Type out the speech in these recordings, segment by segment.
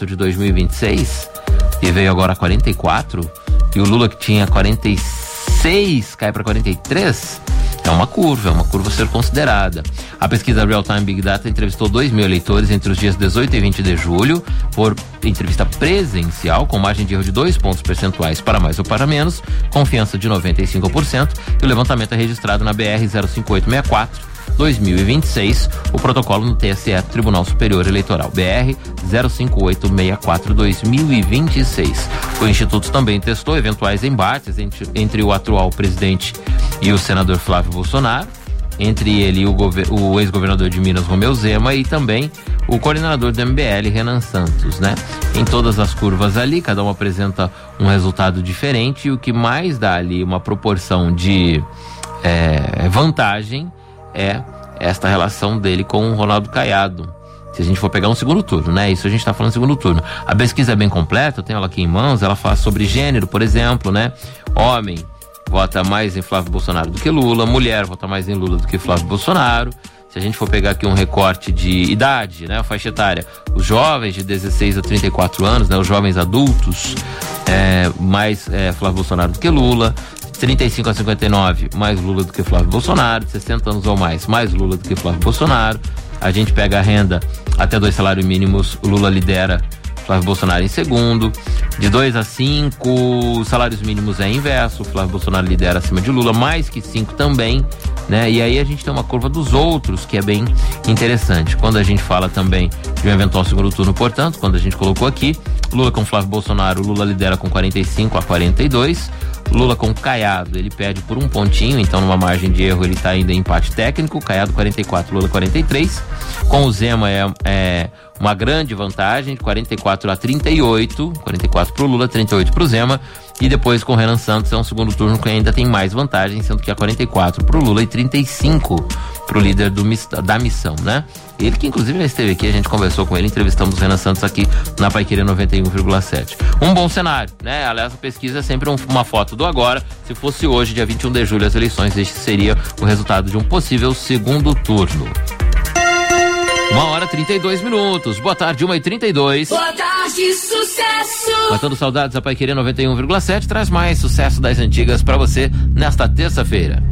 de 2026 e veio agora a 44, e o Lula que tinha 46 cai para 43, é uma curva a ser considerada. A pesquisa Real Time Big Data entrevistou 2.000 eleitores entre os dias 18 e 20 de julho, por entrevista presencial, com margem de erro de 2 pontos percentuais para mais ou para menos, confiança de 95%, e o levantamento é registrado na BR 05864 2026, o protocolo no TSE, Tribunal Superior Eleitoral, BR 05864 2026. O Instituto também testou eventuais embates entre o atual presidente e o senador Flávio Bolsonaro, entre ele e o ex-governador de Minas, Romeu Zema, e também o coordenador do MBL, Renan Santos, né? Em todas as curvas ali, cada uma apresenta um resultado diferente, e o que mais dá ali uma proporção de vantagem é esta relação dele com o Ronaldo Caiado. Se a gente for pegar um segundo turno, né? Isso a gente tá falando segundo turno. A pesquisa é bem completa, eu tenho ela aqui em mãos, ela fala sobre gênero, por exemplo, né? Homem vota mais em Flávio Bolsonaro do que Lula, mulher vota mais em Lula do que Flávio Bolsonaro. Se a gente for pegar aqui um recorte de idade, né? A faixa etária, os jovens de 16 a 34 anos, né? Os jovens adultos, mais Flávio Bolsonaro do que Lula. 35 a 59, mais Lula do que Flávio Bolsonaro. 60 anos ou mais Lula do que Flávio Bolsonaro. A gente pega a renda até 2 salários mínimos, o Lula lidera, Flávio Bolsonaro em segundo. De 2 a 5 salários mínimos é inverso, Flávio Bolsonaro lidera acima de Lula, mais que 5 também, né? E aí a gente tem uma curva dos outros que é bem interessante. Quando a gente fala também de um eventual segundo turno, portanto, quando a gente colocou aqui, Lula com Flávio Bolsonaro, Lula lidera com 45 a 42. Lula com Caiado, ele perde por um pontinho, então numa margem de erro ele está ainda em empate técnico. Caiado 44, Lula 43. Com o Zema é uma grande vantagem, de 44 a 38, 44 pro Lula, 38 pro Zema. E depois com o Renan Santos é um segundo turno que ainda tem mais vantagem, sendo que é 44 pro Lula e 35 pro líder da missão, né? Ele que inclusive já esteve aqui, a gente conversou com ele, entrevistamos o Renan Santos aqui na Paiquerê 91,7. Um bom cenário, né? Aliás, a pesquisa é sempre uma foto do agora. Se fosse hoje, dia 21 de julho, as eleições, este seria o resultado de um possível segundo turno. 1h32. Boa tarde, 1h32. Boa tarde, sucesso! Matando saudades, a Paiquerê 91,7 traz mais sucesso das antigas pra você nesta terça-feira.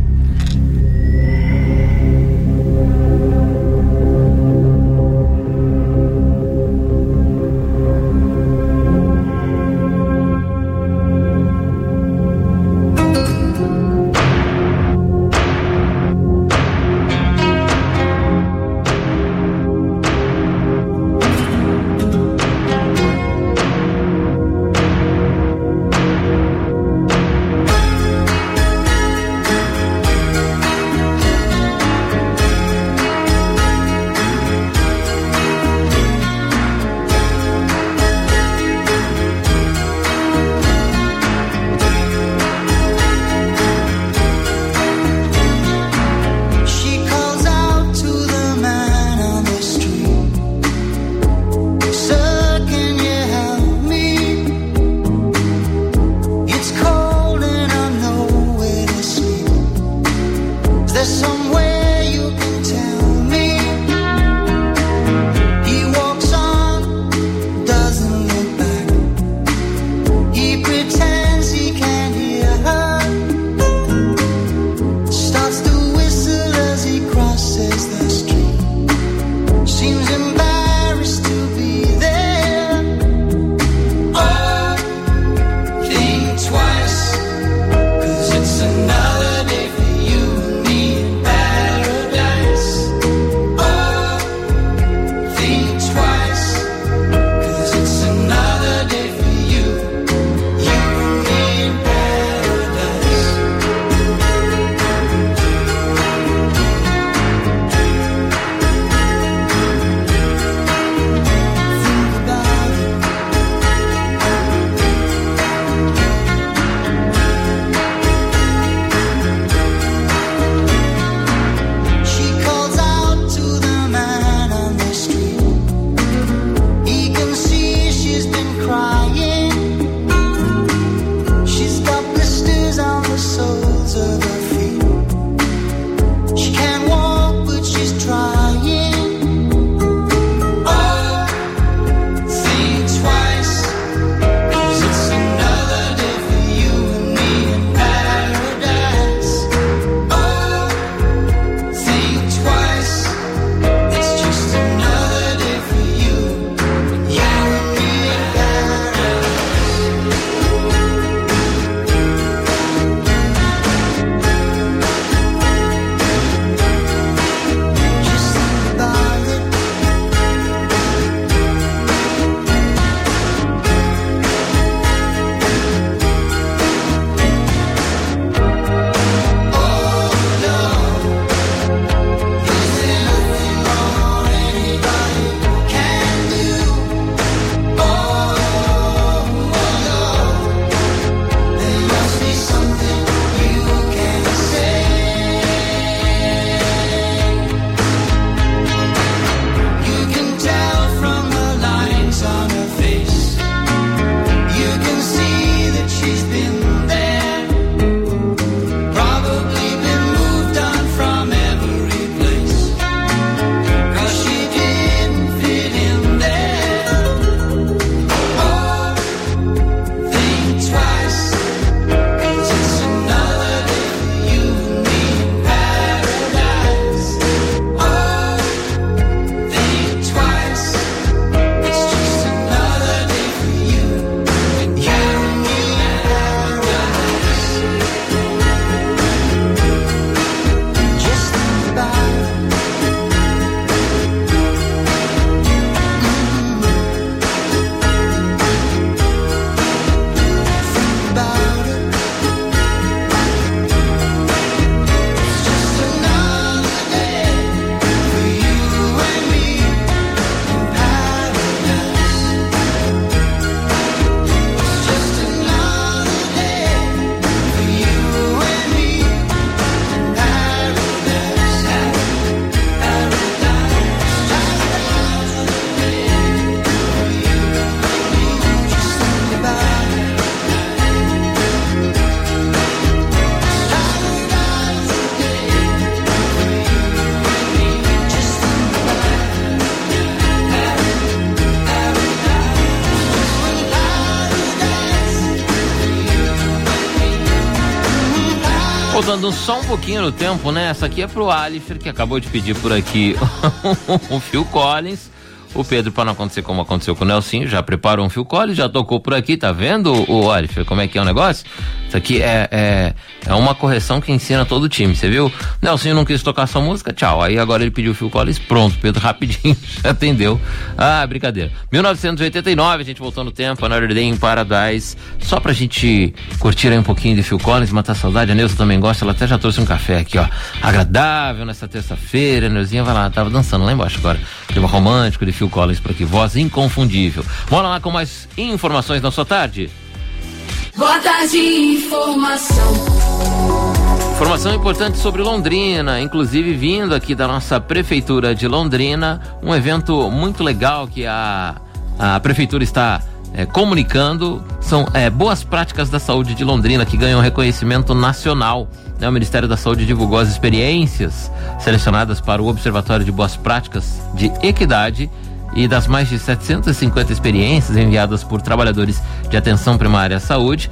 voltando só um pouquinho no tempo, né? Essa aqui é pro Alifer, que acabou de pedir por aqui o Phil Collins. O Pedro, para não acontecer como aconteceu com o Nelsinho, já preparou um Phil Collins, já tocou por aqui, tá vendo, o Alifer, como é que é o negócio? Isso aqui é uma correção que ensina todo o time, você viu? Nelsinho não quis tocar sua música, tchau. Aí agora ele pediu o Phil Collins, pronto, Pedro rapidinho já atendeu. Ah, brincadeira. 1989, a gente voltou no tempo, Another Day in Paradise, só pra gente curtir aí um pouquinho de Phil Collins, matar a saudade. A Neuza também gosta, ela até já trouxe um café aqui, ó, agradável nessa terça-feira. A Neuzinha vai lá, tava dançando lá embaixo agora, clima romântico de Phil Collins por aqui, voz inconfundível. Bora lá com mais informações na sua tarde. Boa tarde, informação. Informação importante sobre Londrina, inclusive vindo aqui da nossa Prefeitura de Londrina, um evento muito legal que a Prefeitura está comunicando, são boas práticas da saúde de Londrina, que ganham reconhecimento nacional. O Ministério da Saúde divulgou as experiências selecionadas para o Observatório de Boas Práticas de Equidade, e das mais de 750 experiências enviadas por trabalhadores de atenção primária à saúde,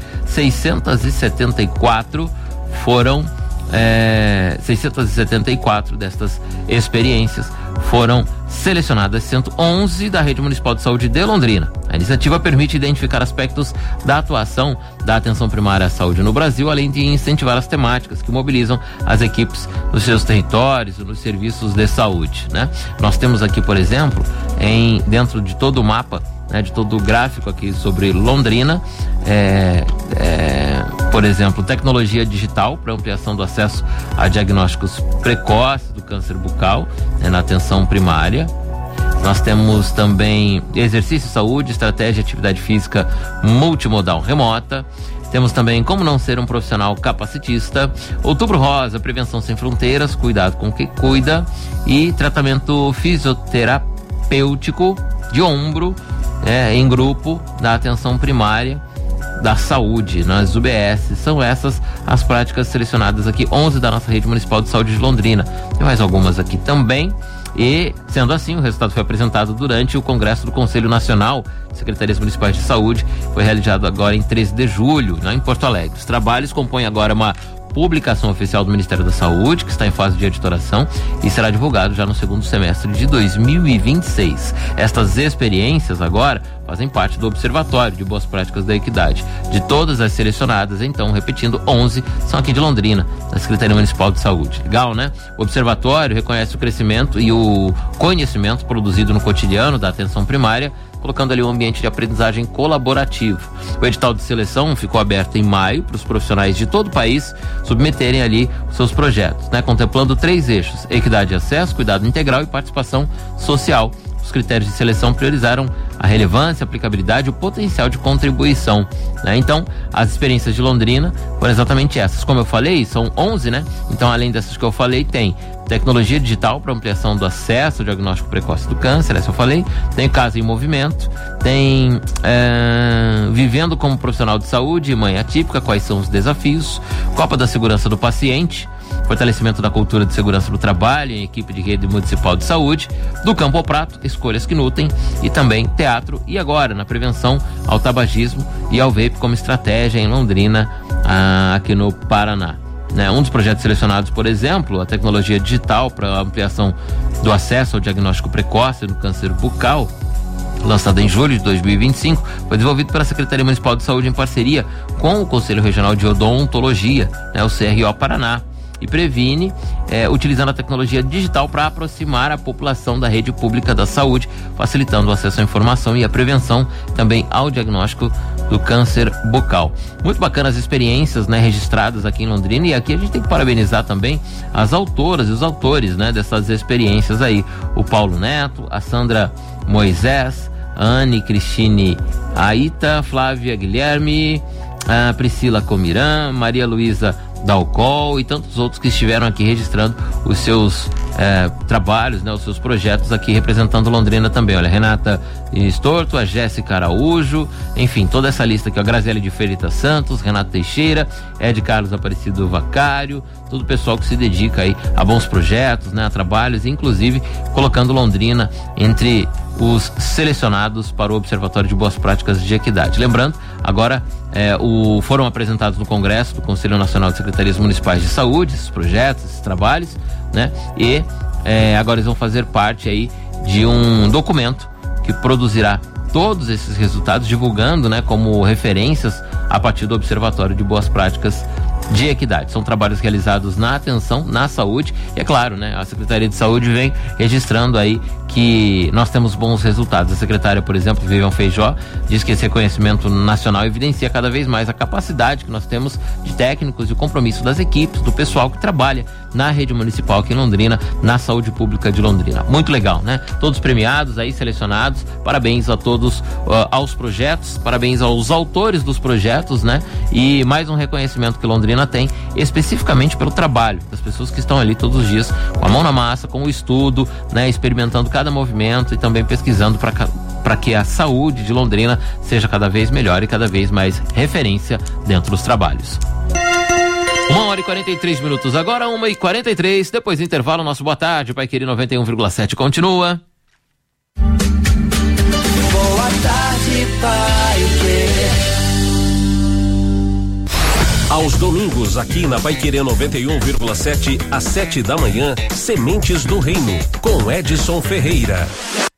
674 destas experiências foram selecionadas, 111 da Rede Municipal de Saúde de Londrina. A iniciativa permite identificar aspectos da atuação da atenção primária à saúde no Brasil, além de incentivar as temáticas que mobilizam as equipes nos seus territórios, nos serviços de saúde, né? Nós temos aqui, por exemplo, dentro de todo o mapa, né, de todo o gráfico aqui sobre Londrina, por exemplo, tecnologia digital para ampliação do acesso a diagnósticos precoces do câncer bucal, na atenção primária. Nós temos também exercício, saúde, estratégia, atividade física multimodal remota. Temos também como não ser um profissional capacitista, Outubro Rosa, prevenção sem fronteiras, cuidado com quem cuida, e tratamento fisioterapêutico de ombro em grupo da atenção primária da saúde nas UBS. São essas as práticas selecionadas aqui, 11 da nossa Rede Municipal de Saúde de Londrina. Tem mais algumas aqui também. E, sendo assim, o resultado foi apresentado durante o Congresso do Conselho Nacional de Secretarias Municipais de Saúde. Foi realizado agora em 13 de julho, em Porto Alegre. Os trabalhos compõem agora uma publicação oficial do Ministério da Saúde, que está em fase de editoração e será divulgado já no segundo semestre de 2026. Estas experiências agora fazem parte do Observatório de Boas Práticas da Equidade. De todas as selecionadas, então, repetindo, 11 são aqui de Londrina, da Secretaria Municipal de Saúde. Legal, né? O Observatório reconhece o crescimento e o conhecimento produzido no cotidiano da atenção primária, colocando ali um ambiente de aprendizagem colaborativo. O edital de seleção ficou aberto em maio para os profissionais de todo o país submeterem ali os seus projetos, contemplando 3 eixos: equidade de acesso, cuidado integral e participação social. Os critérios de seleção priorizaram a relevância, a aplicabilidade e o potencial de contribuição, Então, as experiências de Londrina foram exatamente essas. Como eu falei, são 11, Então, além dessas que eu falei, tem tecnologia digital para ampliação do acesso ao diagnóstico precoce do câncer, essa eu falei. Tem Casa em Movimento, tem Vivendo como Profissional de Saúde, Mãe Atípica, quais são os desafios, Copa da Segurança do Paciente, fortalecimento da cultura de segurança do trabalho em equipe de rede municipal de saúde, do campo ao prato, escolhas que nutrem, e também teatro, e agora na prevenção ao tabagismo e ao vape como estratégia em Londrina, aqui no Paraná. Um dos projetos selecionados, por exemplo, a tecnologia digital para ampliação do acesso ao diagnóstico precoce do câncer bucal, lançado em julho de 2025, foi desenvolvido pela Secretaria Municipal de Saúde em parceria com o Conselho Regional de Odontologia, o CRO Paraná, e previne utilizando a tecnologia digital para aproximar a população da rede pública da saúde, facilitando o acesso à informação e a prevenção também ao diagnóstico do câncer bucal. Muito bacana as experiências registradas aqui em Londrina, e aqui a gente tem que parabenizar também as autoras e os autores dessas experiências aí: o Paulo Neto, a Sandra Moisés, a Anne Cristine Aita, Flávia Guilherme, a Priscila Comiran, Maria Luísa Dalcol e tantos outros que estiveram aqui registrando os seus trabalhos, os seus projetos aqui representando Londrina também. Olha, Renata Estorto, a Jéssica Araújo, enfim, toda essa lista aqui, a Graziele de Ferreira Santos, Renato Teixeira, Ed Carlos Aparecido Vacário, todo o pessoal que se dedica aí a bons projetos, a trabalhos, inclusive colocando Londrina entre os selecionados para o Observatório de Boas Práticas de Equidade. Lembrando, agora foram apresentados no Congresso do Conselho Nacional de Secretarias Municipais de Saúde, esses projetos, esses trabalhos, né? E agora eles vão fazer parte aí de um documento que produzirá todos esses resultados, divulgando, né, como referências a partir do Observatório de Boas Práticas de Equidade. São trabalhos realizados na atenção, na saúde, e é claro, né, a Secretaria de Saúde vem registrando aí que nós temos bons resultados. A secretária, por exemplo, Vivian Feijó, diz que esse reconhecimento nacional evidencia cada vez mais a capacidade que nós temos de técnicos e o compromisso das equipes, do pessoal que trabalha na rede municipal aqui em Londrina, na saúde pública de Londrina. Muito legal, né? Todos premiados aí, selecionados. Parabéns a todos, aos projetos, parabéns aos autores dos projetos, né? E mais um reconhecimento que Londrina tem, especificamente pelo trabalho das pessoas que estão ali todos os dias, com a mão na massa, com o estudo, né? Experimentando cada movimento e também pesquisando para que a saúde de Londrina seja cada vez melhor e cada vez mais referência dentro dos trabalhos. 1h43 agora, 1h43, depois do intervalo, nosso boa tarde, Paiquerê 91,7 continua. Boa tarde, Paiquerê. Aos domingos, aqui na Paiquerê 91,7, às 7 da manhã, Sementes do Reino, com Edson Ferreira.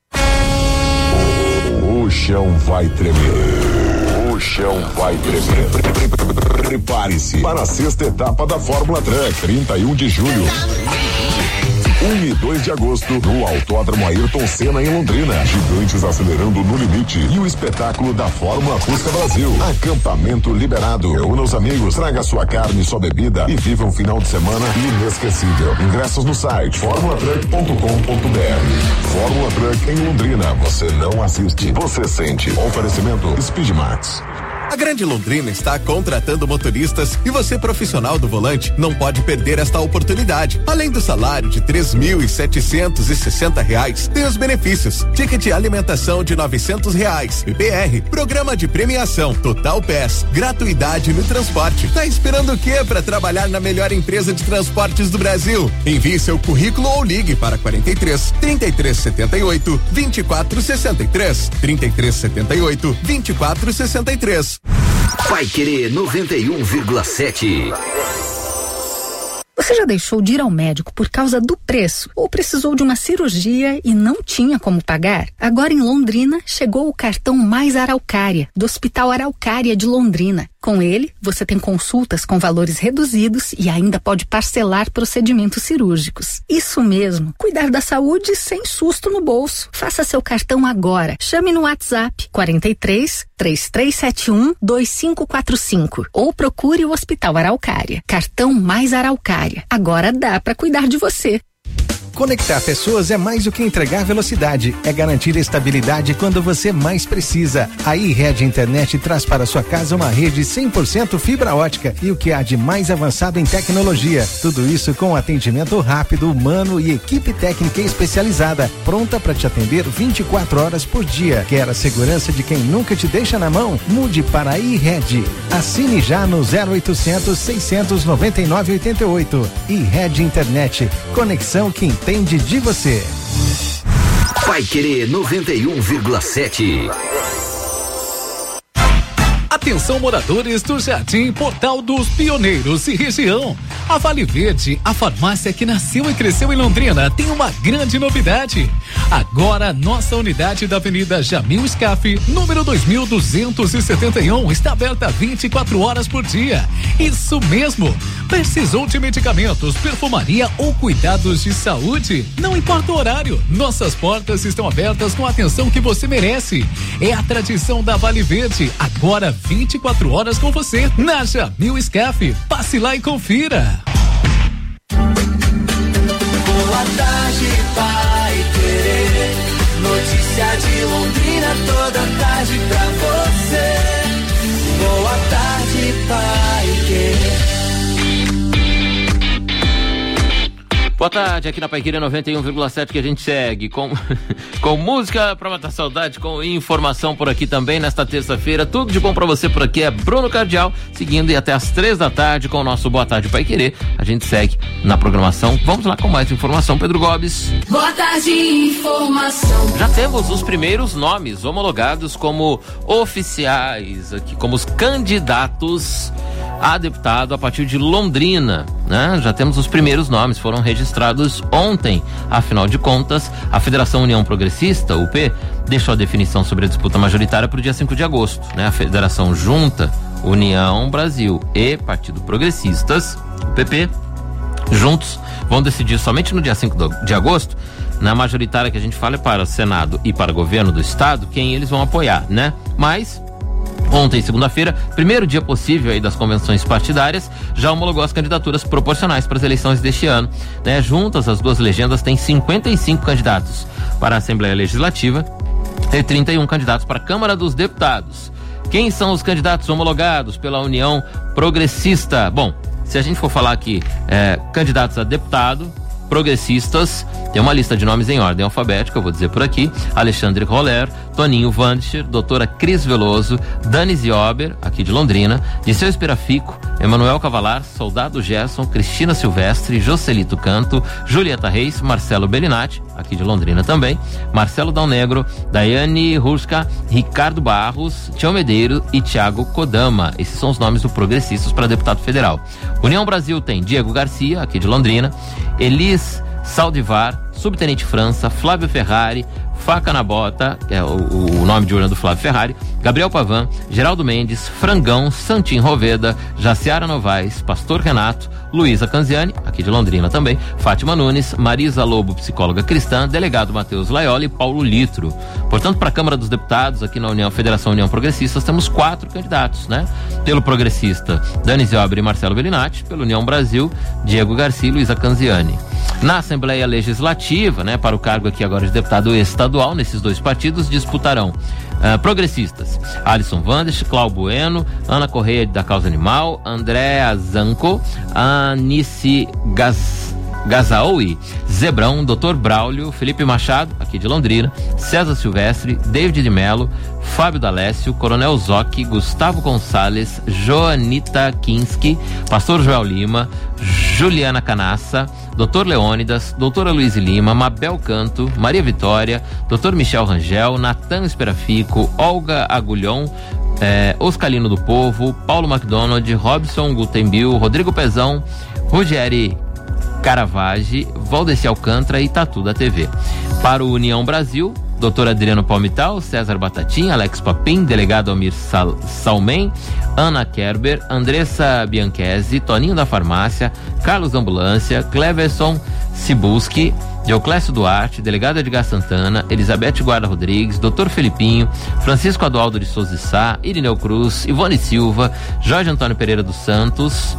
O chão vai tremer. O chão vai tremer. Prepare-se para a sexta etapa da Fórmula Truck, 31 de julho. 1 e 2 de agosto, no Autódromo Ayrton Senna, em Londrina. Gigantes acelerando no limite. E o espetáculo da Fórmula Fusca Brasil. Acampamento liberado. Reúna os amigos, traga sua carne e sua bebida e viva um final de semana inesquecível. Ingressos no site formulatruck.com.br. Fórmula Truck em Londrina. Você não assiste, você sente. Oferecimento Speedmax. A Grande Londrina está contratando motoristas e você, profissional do volante, não pode perder esta oportunidade. Além do salário de R$3.760, tem os benefícios: ticket de alimentação de R$900, PPR, programa de premiação, Total Pass, gratuidade no transporte. Tá esperando o quê para trabalhar na melhor empresa de transportes do Brasil? Envie seu currículo ou ligue para 43 3378 2463, 3378 2463. Paiquerê 91,7. Você já deixou de ir ao médico por causa do preço ou precisou de uma cirurgia e não tinha como pagar? Agora em Londrina chegou o cartão Mais Araucária, do Hospital Araucária de Londrina. Com ele, você tem consultas com valores reduzidos e ainda pode parcelar procedimentos cirúrgicos. Isso mesmo, cuidar da saúde sem susto no bolso. Faça seu cartão agora. Chame no WhatsApp 43 3371 2545 ou procure o Hospital Araucária. Cartão Mais Araucária. Agora dá para cuidar de você. Conectar pessoas é mais do que entregar velocidade, é garantir estabilidade quando você mais precisa. A iRede Internet traz para sua casa uma rede 100% fibra ótica e o que há de mais avançado em tecnologia. Tudo isso com atendimento rápido, humano e equipe técnica especializada, pronta para te atender 24 horas por dia. Quer a segurança de quem nunca te deixa na mão? Mude para a iRede. Assine já no 0800 699 88. iRede Internet. Conexão que entende de você. Paiquerê 91,7. Atenção, moradores do Jardim Portal dos Pioneiros e região. A Vale Verde, a farmácia que nasceu e cresceu em Londrina, tem uma grande novidade. Agora, nossa unidade da Avenida Jamil Scaff, número 2271, está aberta 24 horas por dia. Isso mesmo. Precisou de medicamentos, perfumaria ou cuidados de saúde? Não importa o horário, nossas portas estão abertas com a atenção que você merece. É a tradição da Vale Verde, agora 24 horas com você, na Jamil Scaff. Passe lá e confira. Boa tarde, Paiquerê. Notícia de Londrina toda tarde pra você. Boa tarde, Paiquerê. Boa tarde, aqui na Paiquerê 91,7 que a gente segue com música pra matar saudade, com informação por aqui também nesta terça-feira. Tudo de bom pra você por aqui é Bruno Cardial, seguindo e até às 3h com o nosso Boa Tarde Paiquerê. A gente segue na programação. Vamos lá com mais informação, Pedro Gobes. Boa tarde, informação. Já temos os primeiros nomes homologados como oficiais aqui, como os candidatos a deputado a partir de Londrina, né? Já temos os primeiros nomes, foram registrados ontem. Afinal de contas, a Federação União Progressista, UP, deixou a definição sobre a disputa majoritária para o dia 5 de agosto, né? A Federação junta União Brasil e Partido Progressistas, o PP, juntos vão decidir somente no dia 5 de agosto, na majoritária que a gente fala é para o Senado e para o governo do estado, quem eles vão apoiar, né? Mas ontem, segunda-feira, primeiro dia possível aí das convenções partidárias, já homologou as candidaturas proporcionais para as eleições deste ano, né? Juntas, as duas legendas têm 55 candidatos para a Assembleia Legislativa e 31 candidatos para a Câmara dos Deputados. Quem são os candidatos homologados pela União Progressista? Bom, se a gente for falar aqui, candidatos a deputado, progressistas, tem uma lista de nomes em ordem alfabética, eu vou dizer por aqui: Alexandre Roller, Toninho Vandischer, doutora Cris Veloso, Dani Ziober, aqui de Londrina, Disseu Espirafico, Emanuel Cavalar, Soldado Gerson, Cristina Silvestre, Joselito Canto, Julieta Reis, Marcelo Bellinati, aqui de Londrina também, Marcelo Dal Negro, Daiane Ruska, Ricardo Barros, Tião Medeiro e Thiago Kodama. Esses são os nomes do Progressistas para deputado federal. União Brasil tem Diego Garcia, aqui de Londrina, Elis Saldivar, Subtenente França, Flávio Ferrari, Faca na Bota, que é o nome de urna do Flávio Ferrari, Gabriel Pavan, Geraldo Mendes, Frangão, Santim Roveda, Jaciara Novaes, Pastor Renato, Luísa Canziani, aqui de Londrina também, Fátima Nunes, Marisa Lobo, psicóloga cristã, delegado Matheus Laioli e Paulo Litro. Portanto, para a Câmara dos Deputados, aqui na Federação União Progressistas, temos 4 candidatos, né? Pelo Progressista, Dani Ziobre e Marcelo Bellinati, pelo União Brasil, Diego Garcia e Luísa Canziani. Na Assembleia Legislativa, né, para o cargo aqui agora de deputado estadual, nesses dois partidos disputarão progressistas: Alisson Vandes, Cláudio Bueno, Ana Correia da Causa Animal, Andréa Zanco, Anice Gazaoui, Zebrão, Dr. Braulio, Felipe Machado, aqui de Londrina, César Silvestre, David de Mello, Fábio D'Alessio, Coronel Zoc, Gustavo Gonçalves, Joanita Kinski, Pastor Joel Lima, Juliana Canassa, Dr. Leônidas, Doutora Luiz Lima, Mabel Canto, Maria Vitória, Dr. Michel Rangel, Natan Esperafico, Olga Agulhon, Oscalino do Povo, Paulo MacDonald, Robson Gutenbil, Rodrigo Pezão, Rugieri Caravage, Valdeci Alcântara e Tatu da TV. Para o União Brasil, Dr. Adriano Palmital, César Batatin, Alex Papim, delegado Almir Salmen, Ana Kerber, Andressa Bianchesi, Toninho da Farmácia, Carlos Ambulância, Cleverson Cibulski, Dioclésio Duarte, delegado Edgar Santana, Elizabeth Guarda Rodrigues, Dr. Felipinho, Francisco Adualdo de Souza Sá, Irineu Cruz, Ivone Silva, Jorge Antônio Pereira dos Santos,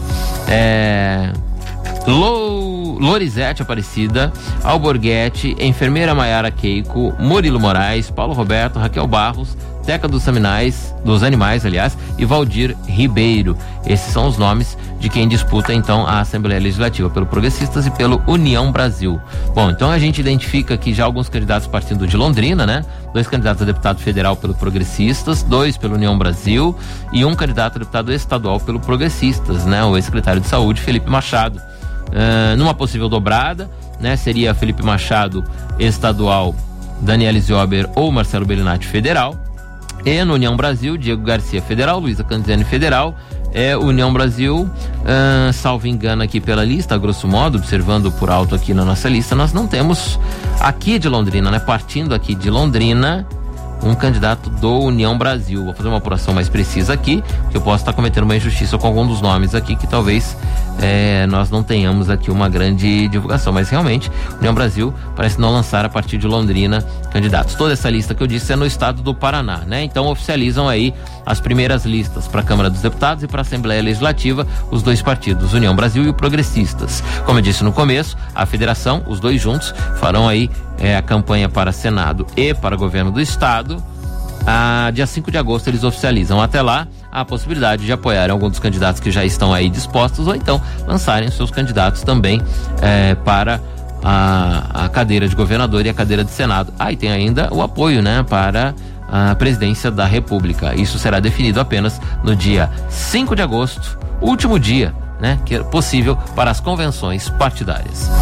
Lorizete Aparecida, Alborguete, Enfermeira Maiara Keiko, Murilo Moraes, Paulo Roberto, Raquel Barros, Teca dos Animais, e Valdir Ribeiro. Esses são os nomes de quem disputa então a Assembleia Legislativa pelo Progressistas e pelo União Brasil. Bom, então a gente identifica aqui já alguns candidatos partindo de Londrina, né? 2 candidatos a deputado federal pelo Progressistas, 2 pelo União Brasil e 1 candidato a deputado estadual pelo Progressistas, né? O ex-secretário de Saúde, Felipe Machado. Numa possível dobrada, né? Seria Felipe Machado estadual, Daniele Ziober ou Marcelo Bellinati federal. E no União Brasil, Diego Garcia federal, Luísa Canziani federal. União Brasil, salvo engano aqui pela lista, a grosso modo, observando por alto aqui na nossa lista, nós não temos aqui de Londrina, né? Partindo aqui de Londrina, um candidato do União Brasil. Vou fazer uma apuração mais precisa aqui, que eu posso estar cometendo uma injustiça com algum dos nomes aqui, que talvez nós não tenhamos aqui uma grande divulgação, mas realmente União Brasil parece não lançar a partir de Londrina candidatos. Toda essa lista que eu disse é no estado do Paraná, né? Então oficializam aí as primeiras listas para a Câmara dos Deputados e para a Assembleia Legislativa os 2 partidos, União Brasil e o Progressistas. Como eu disse no começo, a federação, os 2 juntos, farão aí a campanha para Senado e para governo do estado. dia 5 de agosto eles oficializam. Até lá, há a possibilidade de apoiar algum dos candidatos que já estão aí dispostos, ou então lançarem os seus candidatos também para a cadeira de governador e a cadeira de Senado. E tem ainda o apoio, né, para a presidência da República. Isso será definido apenas no dia 5 de agosto, último dia, né, que é possível para as convenções partidárias.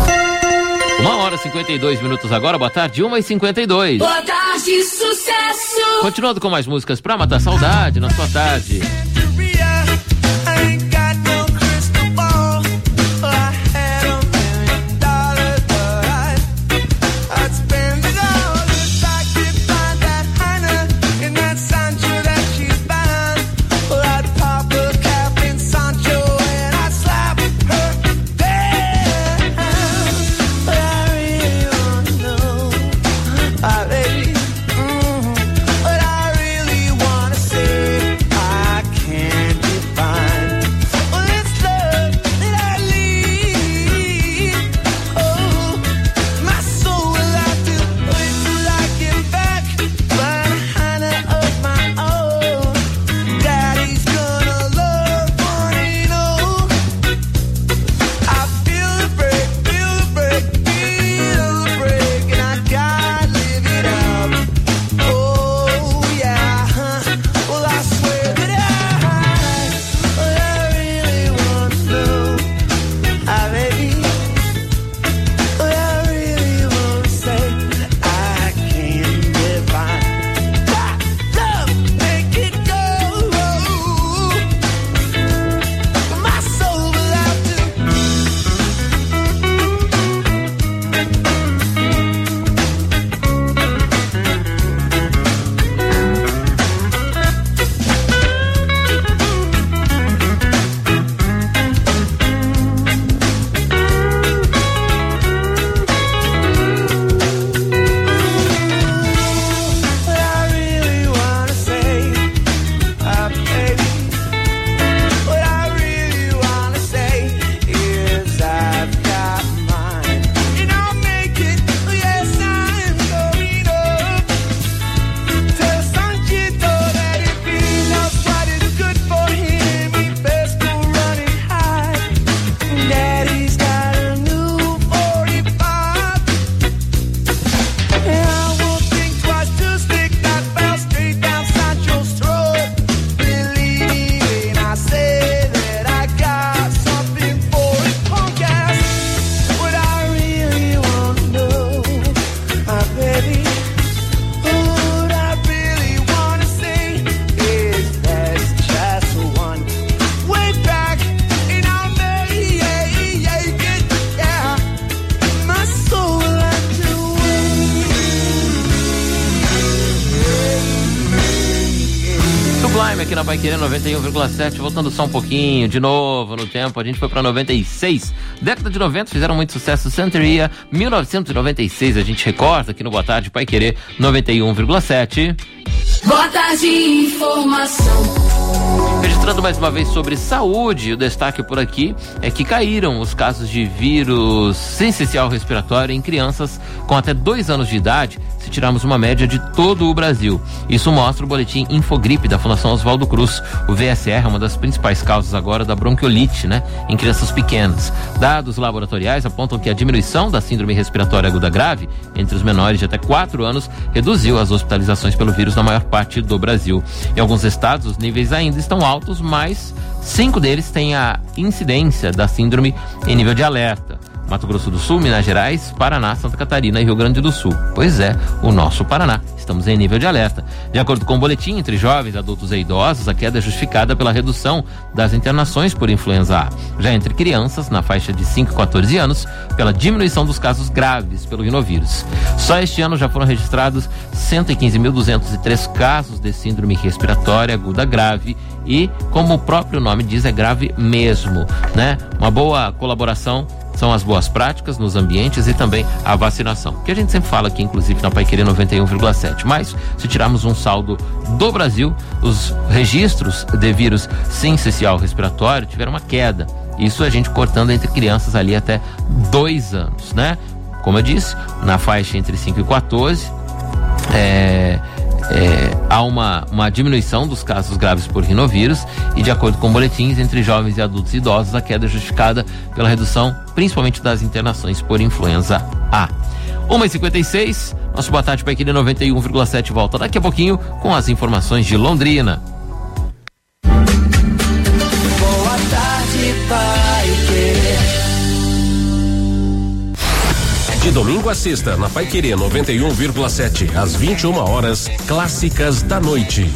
1h52 agora, boa tarde, 1h52. Boa tarde, sucesso! Continuando com mais músicas pra matar saudade na sua tarde. Aqui na Paiquerê 91,7, voltando só um pouquinho, de novo no tempo, a gente foi pra 96, década de 90, fizeram muito sucesso, Santeria, 1996, a gente recorta aqui no Boa Tarde Paiquerê 91,7. Boa tarde, informação. Registrando mais uma vez sobre saúde, o destaque por aqui é que caíram os casos de vírus sincicial respiratório em crianças com até 2 anos de idade, se tirarmos uma média de todo o Brasil. Isso mostra o boletim Infogripe da Fundação Oswaldo Cruz. O VSR é uma das principais causas agora da bronquiolite, né, em crianças pequenas. Dados laboratoriais apontam que a diminuição da síndrome respiratória aguda grave entre os menores de até 4 anos reduziu as hospitalizações pelo vírus na maior parte do Brasil. Em alguns estados, os níveis ainda estão altos, mas 5 deles têm a incidência da síndrome em nível de alerta. Mato Grosso do Sul, Minas Gerais, Paraná, Santa Catarina e Rio Grande do Sul. Pois é, o nosso Paraná. Estamos em nível de alerta. De acordo com o boletim, entre jovens, adultos e idosos, a queda é justificada pela redução das internações por influenza A. Já entre crianças, na faixa de 5 a 14 anos, pela diminuição dos casos graves pelo rinovírus. Só este ano já foram registrados 115.203 casos de síndrome respiratória aguda grave e, como o próprio nome diz, é grave mesmo, né? Uma boa colaboração são as boas práticas nos ambientes e também a vacinação, que a gente sempre fala aqui, inclusive na Paiquerê 91,7. Mas, se tirarmos um saldo do Brasil, os registros de vírus sincicial respiratório tiveram uma queda. Isso a gente cortando entre crianças ali até 2 anos, né? Como eu disse, na faixa entre 5 e 14, há uma diminuição dos casos graves por rinovírus e, de acordo com boletins, entre jovens e adultos e idosos, a queda é justificada pela redução principalmente das internações por influenza A. 1h56, nosso Boa Tarde Paiquerê 91,7 volta daqui a pouquinho com as informações de Londrina. Boa tarde, Paiquerê. De domingo a sexta, na Paiquerê 91,7, às 21h, Clássicas da Noite.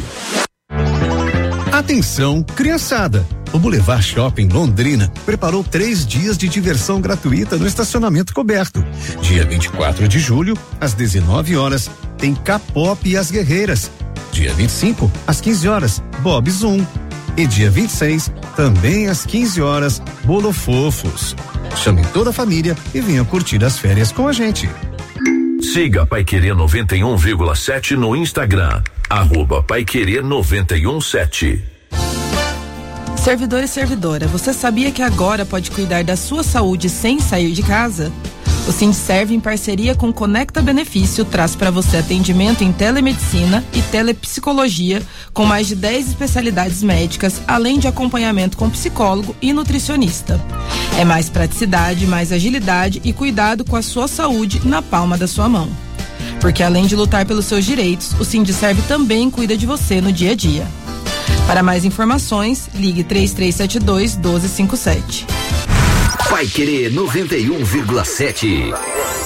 Atenção, criançada! O Boulevard Shopping Londrina preparou 3 dias de diversão gratuita no estacionamento coberto. Dia 24 de julho, às 19h, tem K-pop e as Guerreiras. Dia 25, às 15h, Bob Zoom. E dia 26, também às 15h, Bolo Fofos. Chame toda a família e venha curtir as férias com a gente. Siga Paiquerê 91,7 no Instagram. @Paiquerê 917. Servidor e servidora, você sabia que agora pode cuidar da sua saúde sem sair de casa? O Sindserv, em parceria com Conecta Benefício, traz para você atendimento em telemedicina e telepsicologia, com mais de 10 especialidades médicas, além de acompanhamento com psicólogo e nutricionista. É mais praticidade, mais agilidade e cuidado com a sua saúde na palma da sua mão. Porque além de lutar pelos seus direitos, o Sindserv também cuida de você no dia a dia. Para mais informações, ligue 3372-1257. Paiquerê 91,7.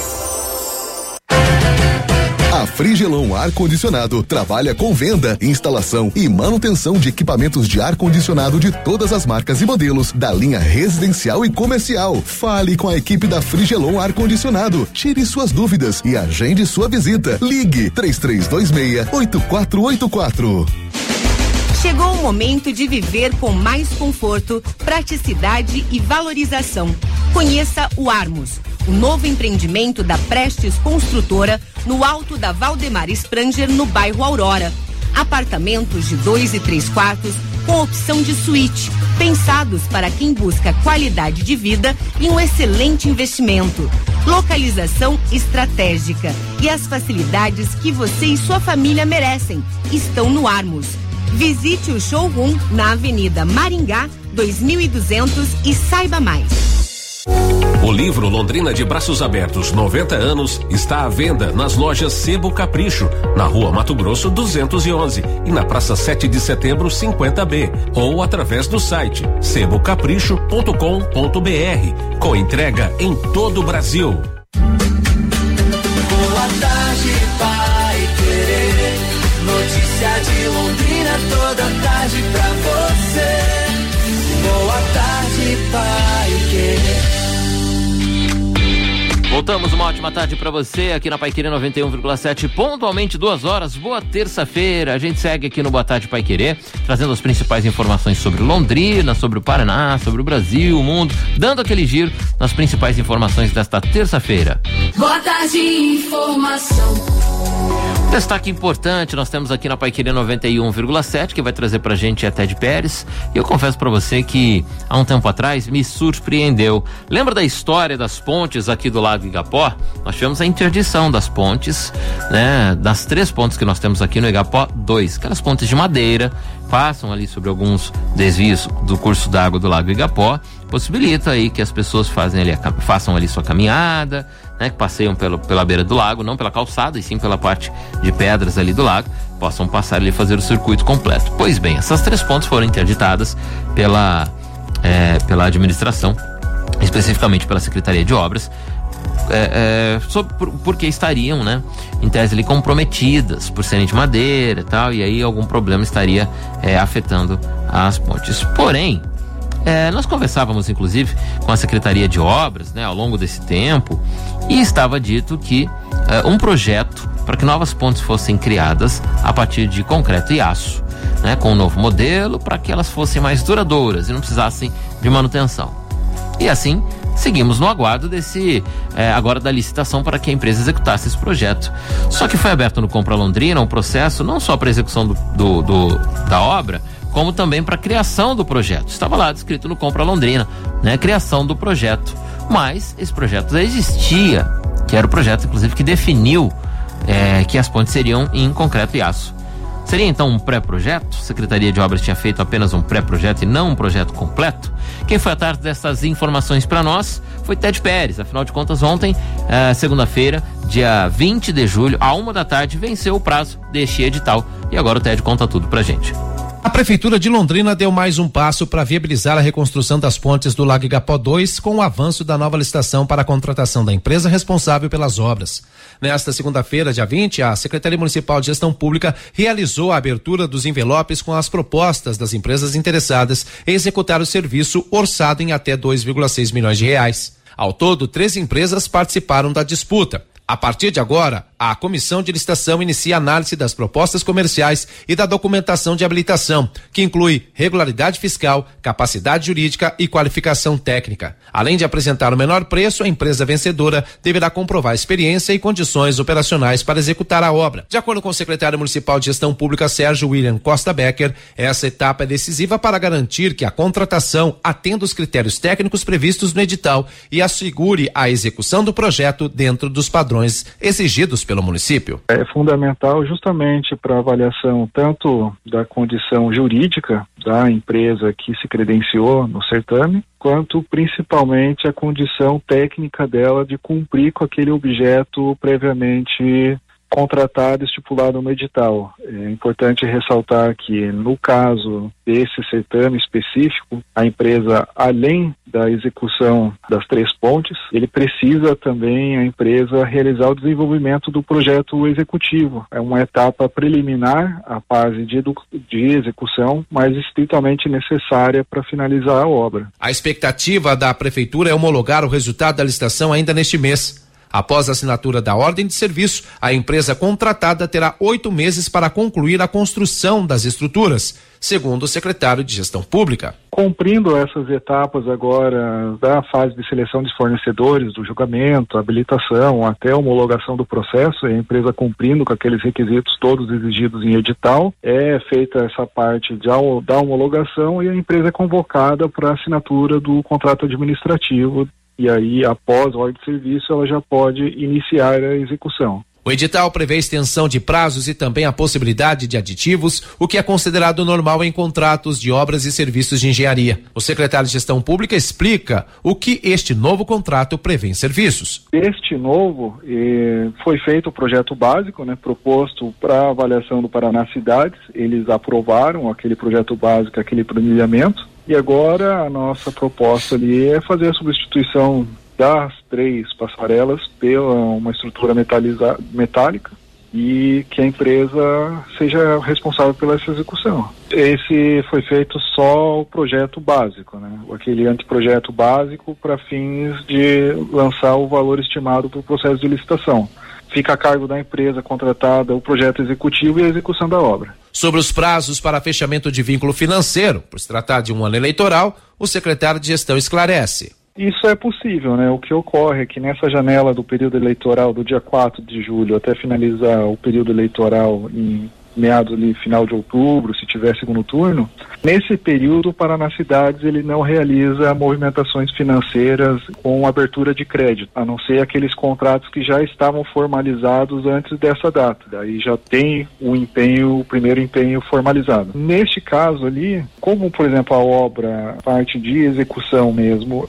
A Frigelon Ar-Condicionado trabalha com venda, instalação e manutenção de equipamentos de ar-condicionado de todas as marcas e modelos da linha residencial e comercial. Fale com a equipe da Frigelon Ar-Condicionado. Tire suas dúvidas e agende sua visita. Ligue 3326-8484. Chegou o momento de viver com mais conforto, praticidade e valorização. Conheça o Armos, o novo empreendimento da Prestes Construtora, no alto da Valdemar Spranger, no bairro Aurora. Apartamentos de 2 e 3 quartos, com opção de suíte, pensados para quem busca qualidade de vida e um excelente investimento. Localização estratégica e as facilidades que você e sua família merecem estão no Armos. Visite o showroom na Avenida Maringá 2200 e saiba mais. O livro Londrina de Braços Abertos 90 anos está à venda nas lojas Sebo Capricho, na Rua Mato Grosso 211 e na Praça 7 de Setembro 50B, ou através do site sebocapricho.com.br, com entrega em todo o Brasil. Boa tarde, Paiquerê. Notícia de Londrina toda tarde pra você. Boa tarde, Paiquerê. Voltamos, uma ótima tarde para você aqui na Paiquerê 91,7, pontualmente 2h. Boa terça-feira. A gente segue aqui no Boa Tarde Paiquerê, trazendo as principais informações sobre Londrina, sobre o Paraná, sobre o Brasil, o mundo, dando aquele giro nas principais informações desta terça-feira. Boa tarde, informação. Destaque importante, nós temos aqui na Paiquerê 91,7, que vai trazer pra gente a Ted Pérez. E eu confesso pra você que há um tempo atrás me surpreendeu. Lembra da história das pontes aqui do Lago Igapó? Nós tivemos a interdição das pontes, né? Das 3 pontes que nós temos aqui no Igapó 2, aquelas pontes de madeira, passam ali sobre alguns desvios do curso d'água do Lago Igapó, possibilita aí que as pessoas façam ali sua caminhada, né, que passeiam pela beira do lago, não pela calçada, e sim pela parte de pedras ali do lago, possam passar ali e fazer o circuito completo. Pois bem, essas 3 pontes foram interditadas pela administração, especificamente pela Secretaria de Obras, porque estariam, né, em tese ali comprometidas por serem de madeira e tal, e aí algum problema estaria afetando as pontes. Porém, nós conversávamos inclusive com a Secretaria de Obras, né, ao longo desse tempo, e estava dito que um projeto para que novas pontes fossem criadas a partir de concreto e aço, né, com um novo modelo, para que elas fossem mais duradouras e não precisassem de manutenção. E assim seguimos no aguardo agora da licitação para que a empresa executasse esse projeto. Só que foi aberto no Compra Londrina um processo não só para execução da obra, como também para a criação do projeto. Estava lá descrito no Compra Londrina, né? Criação do projeto. Mas esse projeto já existia, que era o projeto, inclusive, que definiu que as pontes seriam em concreto e aço. Seria então um pré-projeto? A Secretaria de Obras tinha feito apenas um pré-projeto e não um projeto completo? Quem foi atrás dessas informações para nós foi Ted Pérez. Afinal de contas, ontem, segunda-feira, dia 20 de julho, à 1h, venceu o prazo deste edital. E agora o Ted conta tudo pra gente. A Prefeitura de Londrina deu mais um passo para viabilizar a reconstrução das pontes do Lago Igapó 2 com o avanço da nova licitação para a contratação da empresa responsável pelas obras. Nesta segunda-feira, dia 20, a Secretaria Municipal de Gestão Pública realizou a abertura dos envelopes com as propostas das empresas interessadas em executar o serviço orçado em até 2,6 milhões de reais. Ao todo, 13 empresas participaram da disputa. A partir de agora, a comissão de licitação inicia a análise das propostas comerciais e da documentação de habilitação, que inclui regularidade fiscal, capacidade jurídica e qualificação técnica. Além de apresentar o menor preço, a empresa vencedora deverá comprovar experiência e condições operacionais para executar a obra. De acordo com o secretário municipal de Gestão Pública, Sérgio William Costa Becker, essa etapa é decisiva para garantir que a contratação atenda os critérios técnicos previstos no edital e assegure a execução do projeto dentro dos padrões exigidos pelo município. É fundamental justamente para a avaliação tanto da condição jurídica da empresa que se credenciou no certame, quanto principalmente a condição técnica dela de cumprir com aquele objeto previamente contratado, estipulado no edital. É importante ressaltar que, no caso desse certame específico, a empresa, além da execução das 3 pontes, ele precisa também, a empresa, realizar o desenvolvimento do projeto executivo. É uma etapa preliminar à fase de execução, mas estritamente necessária para finalizar a obra. A expectativa da Prefeitura é homologar o resultado da licitação ainda neste mês. Após a assinatura da ordem de serviço, a empresa contratada terá 8 meses para concluir a construção das estruturas, segundo o secretário de Gestão Pública. Cumprindo essas etapas agora da fase de seleção de fornecedores, do julgamento, habilitação, até a homologação do processo, a empresa cumprindo com aqueles requisitos todos exigidos em edital, é feita essa parte da homologação e a empresa é convocada para a assinatura do contrato administrativo. E aí, após a ordem de serviço, ela já pode iniciar a execução. O edital prevê extensão de prazos e também a possibilidade de aditivos, o que é considerado normal em contratos de obras e serviços de engenharia. O secretário de Gestão Pública explica o que este novo contrato prevê em serviços. Este novo foi feito o projeto básico, proposto para avaliação do Paraná Cidades. Eles aprovaram aquele projeto básico, aquele planejamento. E agora a nossa proposta ali é fazer a substituição das 3 passarelas pela uma estrutura metálica e que a empresa seja responsável pela essa execução. Esse foi feito só o projeto básico, aquele anteprojeto básico para fins de lançar o valor estimado para o processo de licitação. Fica a cargo da empresa contratada o projeto executivo e a execução da obra. Sobre os prazos para fechamento de vínculo financeiro, por se tratar de um ano eleitoral, o secretário de Gestão esclarece. Isso é possível, O que ocorre é que nessa janela do período eleitoral, do dia 4 de julho até finalizar o período eleitoral em meados ali, final de outubro, se tiver segundo turno, nesse período o Paraná Cidades ele não realiza movimentações financeiras com abertura de crédito, a não ser aqueles contratos que já estavam formalizados antes dessa data. Daí já tem o primeiro empenho formalizado. Neste caso ali, como por exemplo a obra, parte de execução mesmo,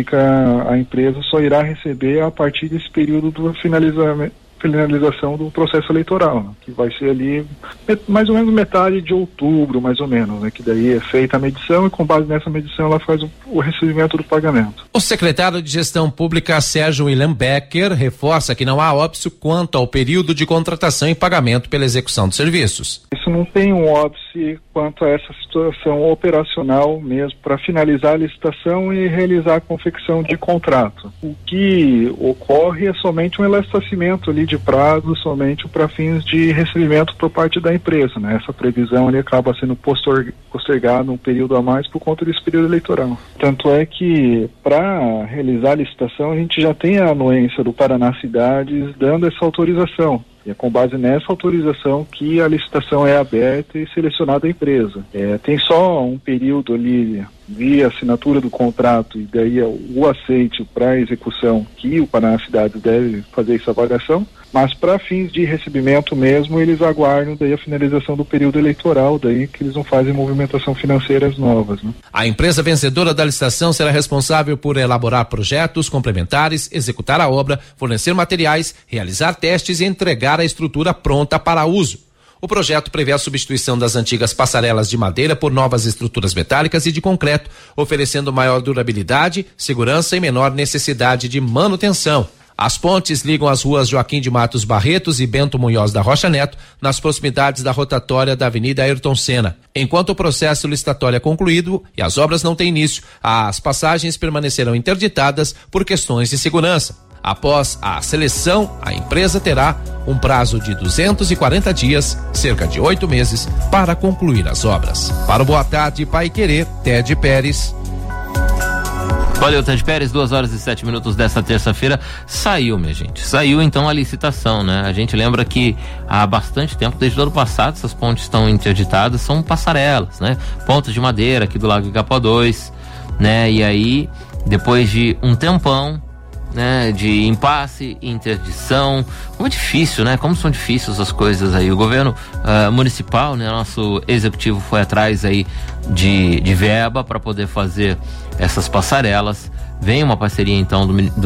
a empresa só irá receber a partir desse período do finalização do processo eleitoral, que vai ser ali mais ou menos metade de outubro, mais ou menos, que daí é feita a medição e com base nessa medição ela faz o recebimento do pagamento. O secretário de Gestão Pública, Sérgio William Becker, reforça que não há óbice quanto ao período de contratação e pagamento pela execução de serviços. Isso não tem um óbice quanto a essa situação operacional mesmo, para finalizar a licitação e realizar a confecção de contrato. O que ocorre é somente um elastecimento ali de prazo, somente para fins de recebimento por parte da empresa, Essa previsão ali acaba sendo postergada um período a mais por conta desse período eleitoral. Tanto é que, para realizar a licitação, a gente já tem a anuência do Paraná Cidades dando essa autorização. E é com base nessa autorização que a licitação é aberta e selecionada a empresa. Tem só um período ali via assinatura do contrato e daí o aceite para execução, que o Paraná Cidades deve fazer essa avaliação, mas para fins de recebimento mesmo, eles aguardam daí a finalização do período eleitoral, daí que eles não fazem movimentação financeiras novas, né? A empresa vencedora da licitação será responsável por elaborar projetos complementares, executar a obra, fornecer materiais, realizar testes e entregar a estrutura pronta para uso. O projeto prevê a substituição das antigas passarelas de madeira por novas estruturas metálicas e de concreto, oferecendo maior durabilidade, segurança e menor necessidade de manutenção. As pontes ligam as ruas Joaquim de Matos Barretos e Bento Munhoz da Rocha Neto, nas proximidades da rotatória da Avenida Ayrton Senna. Enquanto o processo licitatório é concluído e as obras não têm início, as passagens permanecerão interditadas por questões de segurança. Após a seleção, a empresa terá um prazo de 240 dias, cerca de 8 meses, para concluir as obras. Para o Boa Tarde Paiquerê, Ted Pérez. Valeu, Ted Pérez, 2h07 desta terça-feira. Saiu, minha gente. Saiu então a licitação, né? A gente lembra que há bastante tempo, desde o ano passado, essas pontes estão interditadas, são passarelas, né? Pontas de madeira aqui do Lago Igapó 2, né? E aí, depois de um tempão, né, de impasse, interdição, como é difícil, né? Como são difíceis as coisas aí. O governo municipal, né, nosso executivo foi atrás aí de verba para poder fazer essas passarelas. Vem uma parceria então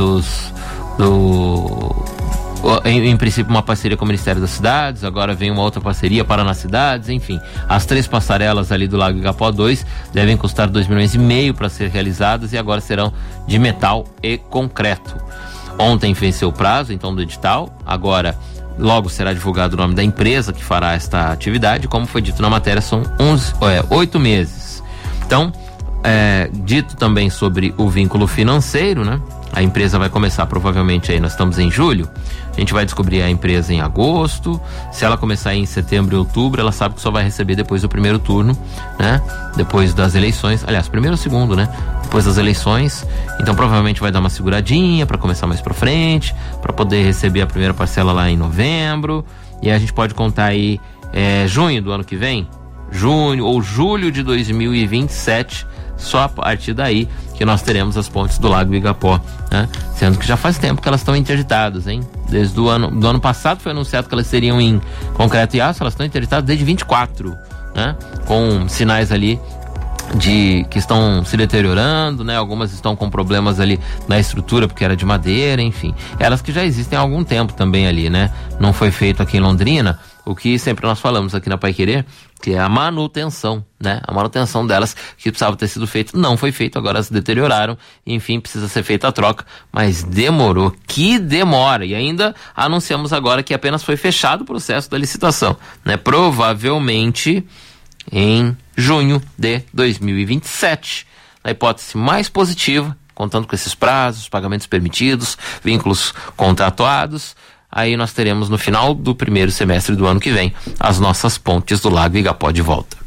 em princípio uma parceria com o Ministério das Cidades, agora vem uma outra parceria, Paraná Cidades, enfim. As 3 passarelas ali do Lago Igapó 2 devem custar 2,5 milhões para ser realizadas e agora serão de metal e concreto. Ontem venceu o prazo, então, do edital, agora logo será divulgado o nome da empresa que fará esta atividade. Como foi dito na matéria, são 8 meses. Então, dito também sobre o vínculo financeiro, né? A empresa vai começar provavelmente aí, nós estamos em julho, a gente vai descobrir a empresa em agosto. Se ela começar em setembro e outubro, ela sabe que só vai receber depois do primeiro turno, né? Depois das eleições, aliás, primeiro ou segundo, né? Depois das eleições, então provavelmente vai dar uma seguradinha para começar mais para frente, para poder receber a primeira parcela lá em novembro, e aí a gente pode contar aí junho do ano que vem, junho ou julho de 2027, só a partir daí que nós teremos as pontes do Lago Igapó, né? Sendo que já faz tempo que elas estão interditadas, hein? Desde o ano passado foi anunciado que elas seriam em concreto e aço, elas estão interditadas desde 24, né? Com sinais ali que estão se deteriorando, né? Algumas estão com problemas ali na estrutura porque era de madeira, enfim. Elas que já existem há algum tempo também ali, né? Não foi feito aqui em Londrina, o que sempre nós falamos aqui na Paiquerê, que é a manutenção, né? A manutenção delas que precisava ter sido feito, não foi feito, agora se deterioraram, enfim, precisa ser feita a troca, mas demorou, que demora, e ainda anunciamos agora que apenas foi fechado o processo da licitação, né? Provavelmente em junho de 2027, na hipótese mais positiva, contando com esses prazos, pagamentos permitidos, vínculos contratuados. Aí nós teremos no final do primeiro semestre do ano que vem as nossas pontes do Lago Igapó de volta.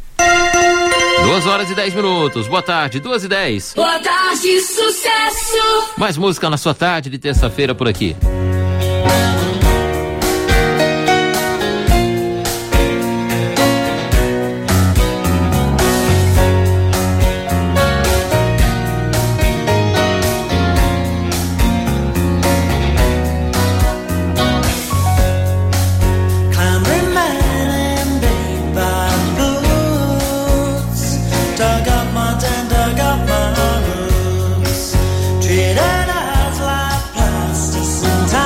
2h10. Boa tarde, 2h10. Boa tarde, sucesso. Mais música na sua tarde de terça-feira por aqui. Treated us like plastic sometimes.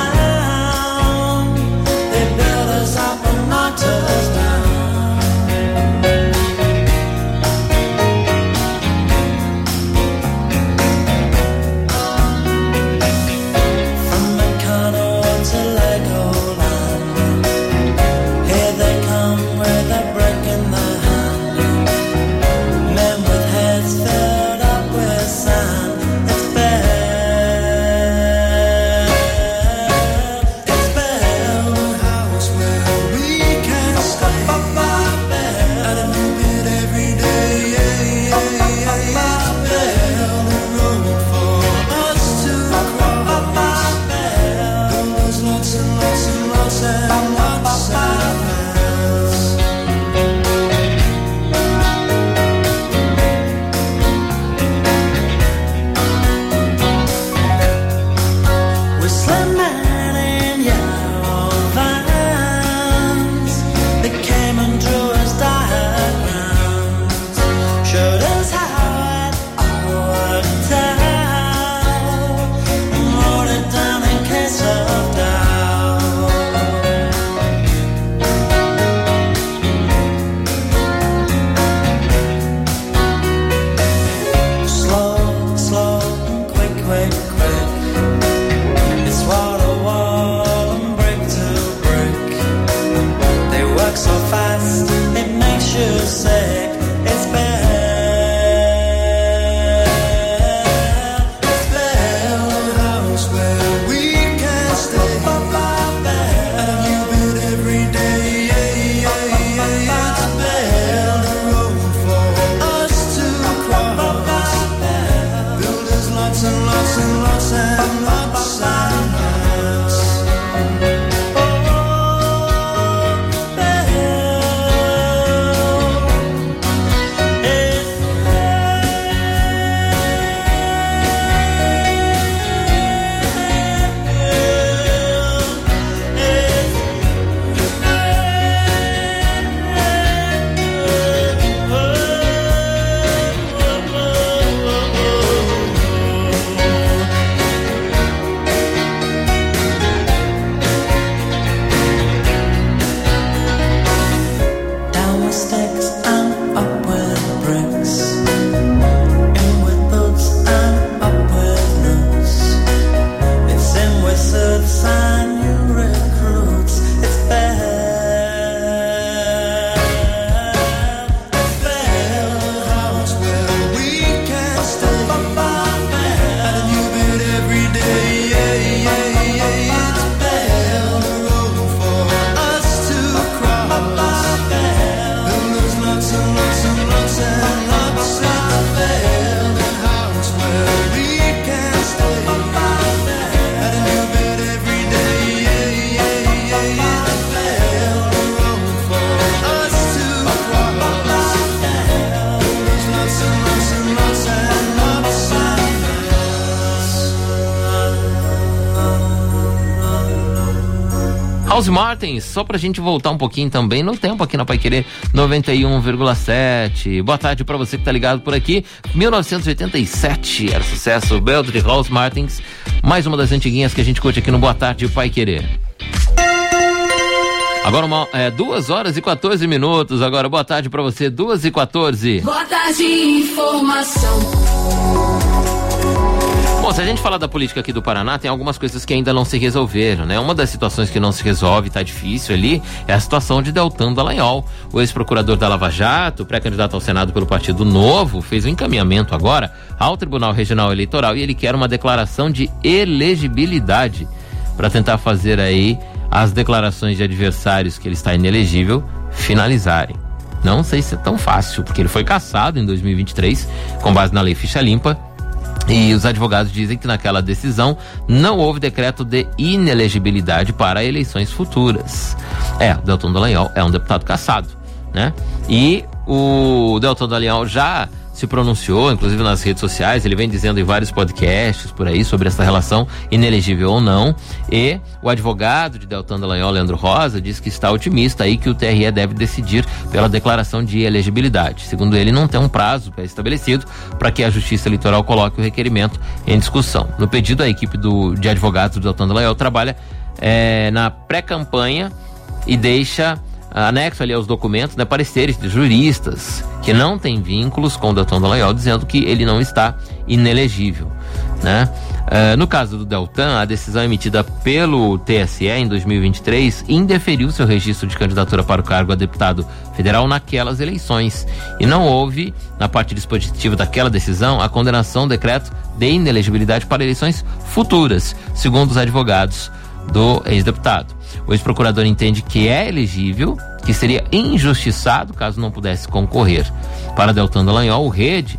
Rose Martins, só pra gente voltar um pouquinho também no tempo aqui na Paiquerê 91,7. Boa tarde pra você que tá ligado por aqui. 1987 era sucesso, Belo de Rose Martins, mais uma das antiguinhas que a gente curte aqui no Boa Tarde Paiquerê. Agora 2h14. Agora, boa tarde pra você, 2h14. Boa tarde, informação. Bom, se a gente falar da política aqui do Paraná, tem algumas coisas que ainda não se resolveram, né? Uma das situações que não se resolve, tá difícil ali, é a situação de Deltan Dallagnol. O ex-procurador da Lava Jato, pré-candidato ao Senado pelo Partido Novo, fez um encaminhamento agora ao Tribunal Regional Eleitoral e ele quer uma declaração de elegibilidade para tentar fazer aí as declarações de adversários que ele está inelegível finalizarem. Não sei se é tão fácil, porque ele foi cassado em 2023 com base na lei Ficha Limpa. E os advogados dizem que naquela decisão não houve decreto de inelegibilidade para eleições futuras. O Deltan Dallagnol é um deputado cassado, né? E o Deltan Dallagnol já se pronunciou, inclusive nas redes sociais, ele vem dizendo em vários podcasts por aí sobre essa relação inelegível ou não, e o advogado de Deltan Dallagnol, Leandro Rosa, diz que está otimista aí que o TRE deve decidir pela declaração de elegibilidade. Segundo ele, não tem um prazo pré-estabelecido para que a Justiça Eleitoral coloque o requerimento em discussão. No pedido, a equipe de advogados do Deltan Dallagnol trabalha na pré-campanha e deixa anexo ali aos documentos, né, pareceres de juristas que não têm vínculos com o Deltan Dallagnol, dizendo que ele não está inelegível, né? No caso do Deltan, a decisão emitida pelo TSE em 2023 indeferiu seu registro de candidatura para o cargo a deputado federal naquelas eleições e não houve, na parte dispositiva daquela decisão, a condenação do decreto de inelegibilidade para eleições futuras, segundo os advogados do ex-deputado. O ex-procurador entende que é elegível, que seria injustiçado caso não pudesse concorrer. Para Deltan Dallagnol, o RED,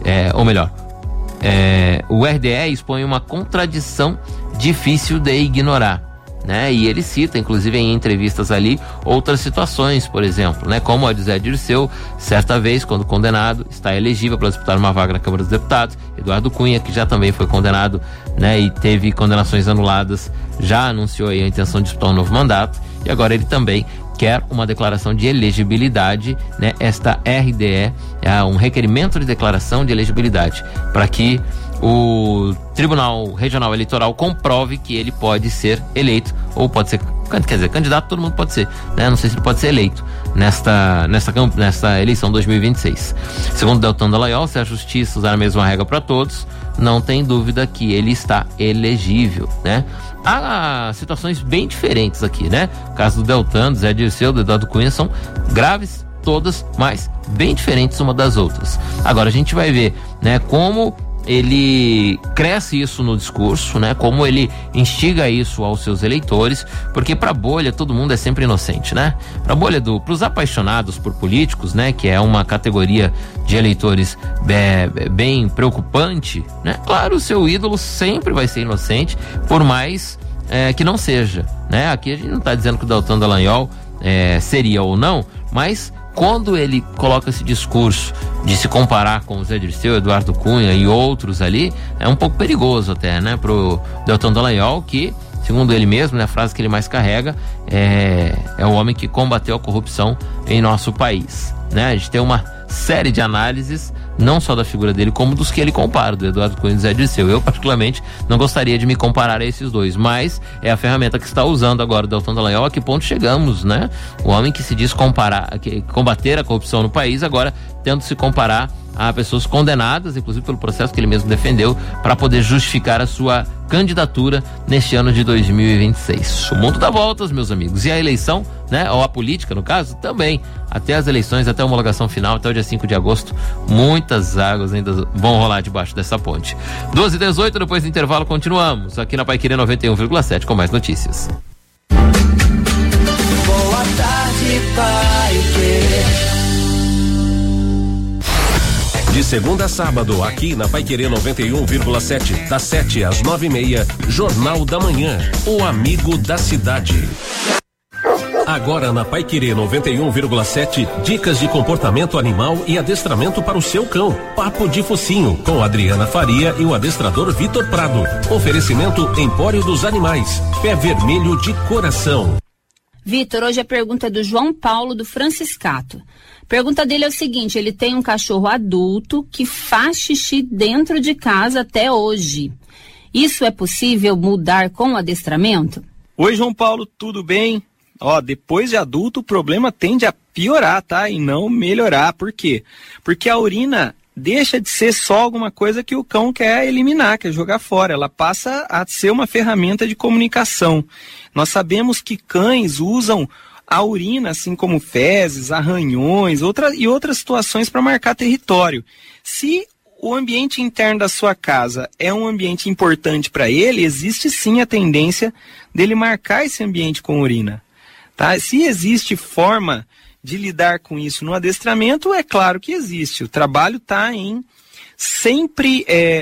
o RDE expõe uma contradição difícil de ignorar, né? E ele cita, inclusive em entrevistas ali, outras situações, por exemplo, né? Como a de Zé Dirceu, certa vez, quando condenado, está elegível para disputar uma vaga na Câmara dos Deputados. Eduardo Cunha, que já também foi condenado, né? E teve condenações anuladas, já anunciou aí a intenção de disputar um novo mandato, e agora ele também quer uma declaração de elegibilidade, né? Esta RDE é um requerimento de declaração de elegibilidade, para que o Tribunal Regional Eleitoral comprove que ele pode ser eleito, ou pode ser, quer dizer, candidato todo mundo pode ser, né? Não sei se ele pode ser eleito nesta eleição 2026. Segundo Deltan Dallagnol, se a justiça usar a mesma regra para todos, não tem dúvida que ele está elegível, né? Há situações bem diferentes aqui, né? O caso do Deltan, do Zé Dirceu, do Eduardo Cunha são graves todas, mas bem diferentes uma das outras. Agora a gente vai ver, né, como ele cresce isso no discurso, né? Como ele instiga isso aos seus eleitores, porque pra bolha todo mundo é sempre inocente, né? Pra bolha pros apaixonados por políticos, né? Que é uma categoria de eleitores bem preocupante, né? Claro, o seu ídolo sempre vai ser inocente, por mais que não seja, né? Aqui a gente não tá dizendo que o Deltan Dallagnol seria ou não, mas quando ele coloca esse discurso de se comparar com o Zé Dirceu, Eduardo Cunha e outros ali, é um pouco perigoso até, né, pro Deltan Dallagnol, que, segundo ele mesmo, né, a frase que ele mais carrega é o homem que combateu a corrupção em nosso país, né? A gente tem uma série de análises, não só da figura dele, como dos que ele compara, do Eduardo Cunha e do Zé Dirceu. Eu, particularmente, não gostaria de me comparar a esses dois, mas é a ferramenta que está usando agora o Deltan Dallagnol. A que ponto chegamos, né? O homem que se diz combater a corrupção no país, agora tendo se comparar a pessoas condenadas, inclusive pelo processo que ele mesmo defendeu, para poder justificar a sua candidatura neste ano de 2026. O mundo dá voltas, meus amigos, e a eleição, né, ou a política, no caso, também. Até as eleições, até a homologação final, até o dia 5 de agosto, muitas águas ainda vão rolar debaixo dessa ponte. 12h18, depois do intervalo, continuamos aqui na Paiquerê 91,7 com mais notícias. Boa tarde, Paiquerê. De segunda a sábado, aqui na Paiquerê 91,7, das 7 às 9h30, Jornal da Manhã, o amigo da cidade. Agora na Paiquerê 91,7, dicas de comportamento animal e adestramento para o seu cão. Papo de Focinho, com Adriana Faria e o adestrador Vitor Prado. Oferecimento Empório dos Animais, Pé Vermelho de Coração. Vitor, hoje a pergunta é do João Paulo, do Franciscato. A pergunta dele é o seguinte: ele tem um cachorro adulto que faz xixi dentro de casa até hoje. Isso é possível mudar com o adestramento? Oi, João Paulo, tudo bem? Depois de adulto o problema tende a piorar, tá? E não melhorar. Por quê? Porque a urina deixa de ser só alguma coisa que o cão quer eliminar, quer jogar fora. Ela passa a ser uma ferramenta de comunicação. Nós sabemos que cães usam a urina, assim como fezes, arranhões, outras situações para marcar território. Se o ambiente interno da sua casa é um ambiente importante para ele, existe sim a tendência dele marcar esse ambiente com urina. Tá? Se existe forma de lidar com isso no adestramento, é claro que existe. O trabalho está em sempre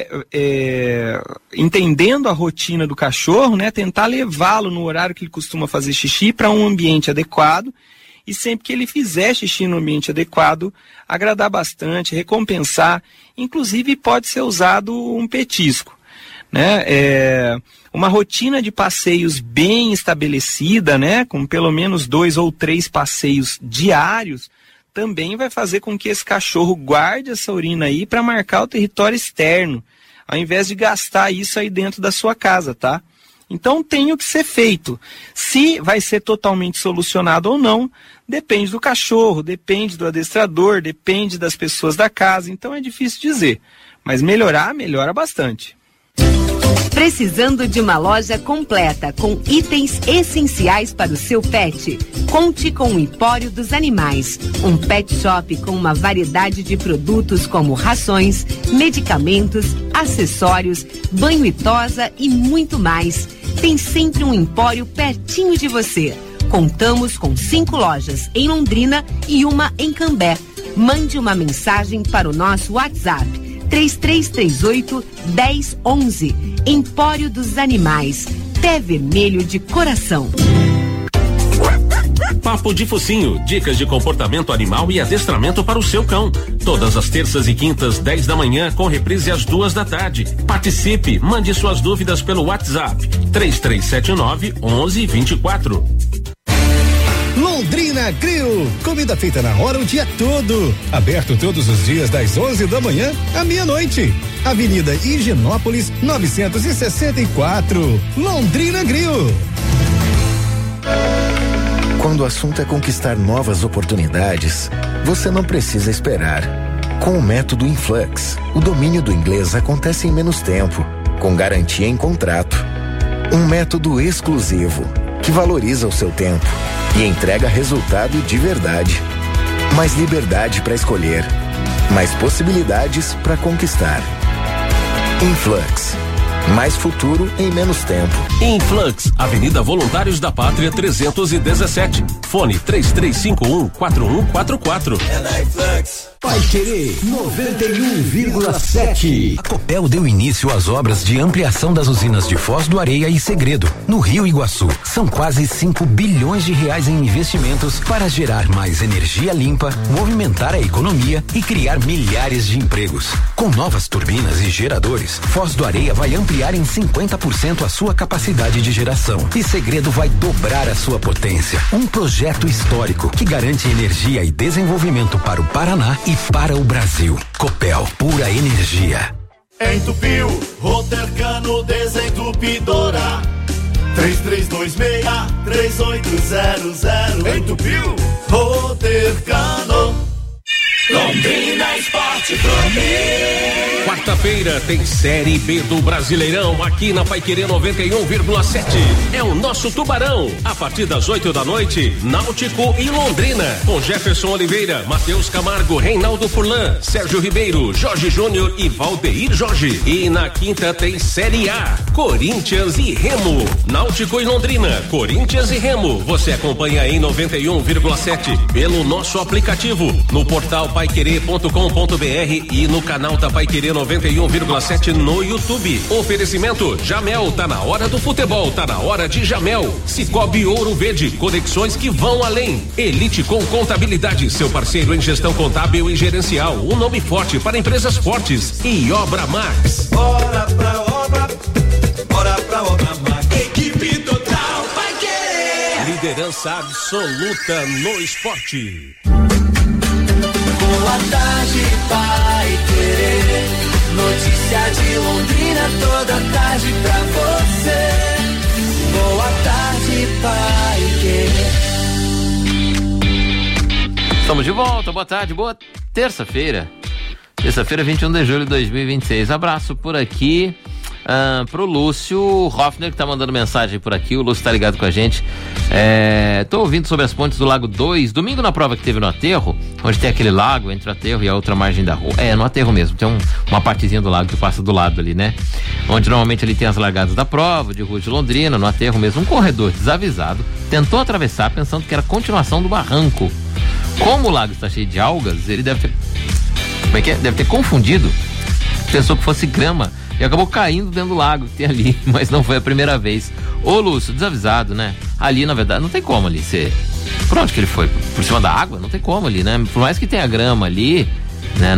entendendo a rotina do cachorro, né? Tentar levá-lo no horário que ele costuma fazer xixi para um ambiente adequado, e sempre que ele fizer xixi no ambiente adequado, agradar bastante, recompensar. Inclusive pode ser usado um petisco, né? Uma rotina de passeios bem estabelecida, né? Com pelo menos 2 ou 3 passeios diários, também vai fazer com que esse cachorro guarde essa urina aí para marcar o território externo, ao invés de gastar isso aí dentro da sua casa, tá? Então tem o que ser feito. Se vai ser totalmente solucionado ou não, depende do cachorro, depende do adestrador, depende das pessoas da casa, então é difícil dizer. Mas melhora bastante. Precisando de uma loja completa com itens essenciais para o seu pet? Conte com o Empório dos Animais, um pet shop com uma variedade de produtos como rações, medicamentos, acessórios, banho e tosa e muito mais. Tem sempre um empório pertinho de você. Contamos com 5 lojas em Londrina e uma em Cambé. Mande uma mensagem para o nosso WhatsApp 3338-1011. Empório dos Animais. Pé vermelho de coração. Papo de Focinho, dicas de comportamento animal e adestramento para o seu cão. Todas as terças e quintas, 10 da manhã, com reprise às 2 da tarde. Participe, mande suas dúvidas pelo WhatsApp 3379-1124. Londrina Grill, comida feita na hora o dia todo. Aberto todos os dias das 11 da manhã à meia-noite. Avenida Higienópolis 964. Londrina Grill. Quando o assunto é conquistar novas oportunidades, você não precisa esperar. Com o método Influx, o domínio do inglês acontece em menos tempo, com garantia em contrato. Um método exclusivo, que valoriza o seu tempo e entrega resultado de verdade. Mais liberdade para escolher, mais possibilidades para conquistar. Influx. Mais futuro em menos tempo. Influx, Avenida Voluntários da Pátria 317. Fone 3351-4144. É na Influx. Vai Querer 91,7. A Copel deu início às obras de ampliação das usinas de Foz do Areia e Segredo, no Rio Iguaçu. São quase 5 bilhões de reais em investimentos para gerar mais energia limpa, movimentar a economia e criar milhares de empregos. Com novas turbinas e geradores, Foz do Areia vai ampliar em 50% a sua capacidade de geração e Segredo vai dobrar a sua potência. Um projeto histórico que garante energia e desenvolvimento para o Paraná e para o Brasil. Copel, pura energia. Entupiu, Rotercano Desentupidora 3326-3800. Entupiu, Rotercano. Londrina Esporte Clube. Quarta-feira tem Série B do Brasileirão aqui na Paiquerê 91,7. É o nosso Tubarão. A partir das 8 da noite, Náutico e Londrina. Com Jefferson Oliveira, Matheus Camargo, Reinaldo Furlan, Sérgio Ribeiro, Jorge Júnior e Valdeir Jorge. E na quinta tem Série A, Corinthians e Remo. Náutico e Londrina, Corinthians e Remo. Você acompanha em 91,7 pelo nosso aplicativo, no portal paiquerê.com.br e no canal da Paiquerê 91,7 no YouTube. Oferecimento Jamel, tá na hora do futebol, tá na hora de Jamel. Cicobi Ouro Verde, conexões que vão além. Elite com Contabilidade, seu parceiro em gestão contábil e gerencial, um nome forte para empresas fortes. E Obra Max. Bora pra obra, bora pra obra Max. Equipe total Paiquerê. liderança absoluta no esporte. Boa tarde, Pai Querer. Notícia de Londrina toda tarde pra você. Boa tarde, Pai Querer. Estamos de volta, boa tarde, boa terça-feira. Terça-feira, 21 de julho de 2026. Abraço por aqui pro Lúcio Hoffner, que tá mandando mensagem por aqui. O Lúcio tá ligado com a gente. Tô ouvindo sobre as pontes do Lago 2. Domingo, na prova que teve no aterro, onde tem aquele lago entre o aterro e a outra margem da rua. No aterro mesmo, tem uma partezinha do lago que passa do lado ali, né? Onde normalmente ele tem as largadas da prova, de Rua de Londrina. No aterro mesmo, um corredor desavisado tentou atravessar pensando que era continuação do barranco. Como o lago está cheio de algas, ele deve ter... Como é que é? Deve ter confundido. Pensou que fosse grama e acabou caindo dentro do lago que tem ali, mas não foi a primeira vez. Ô Lúcio, desavisado, né? Ali, na verdade, não tem como ali ser... Por onde que ele foi? Por cima da água? Não tem como ali, né? Por mais que tenha grama ali, né?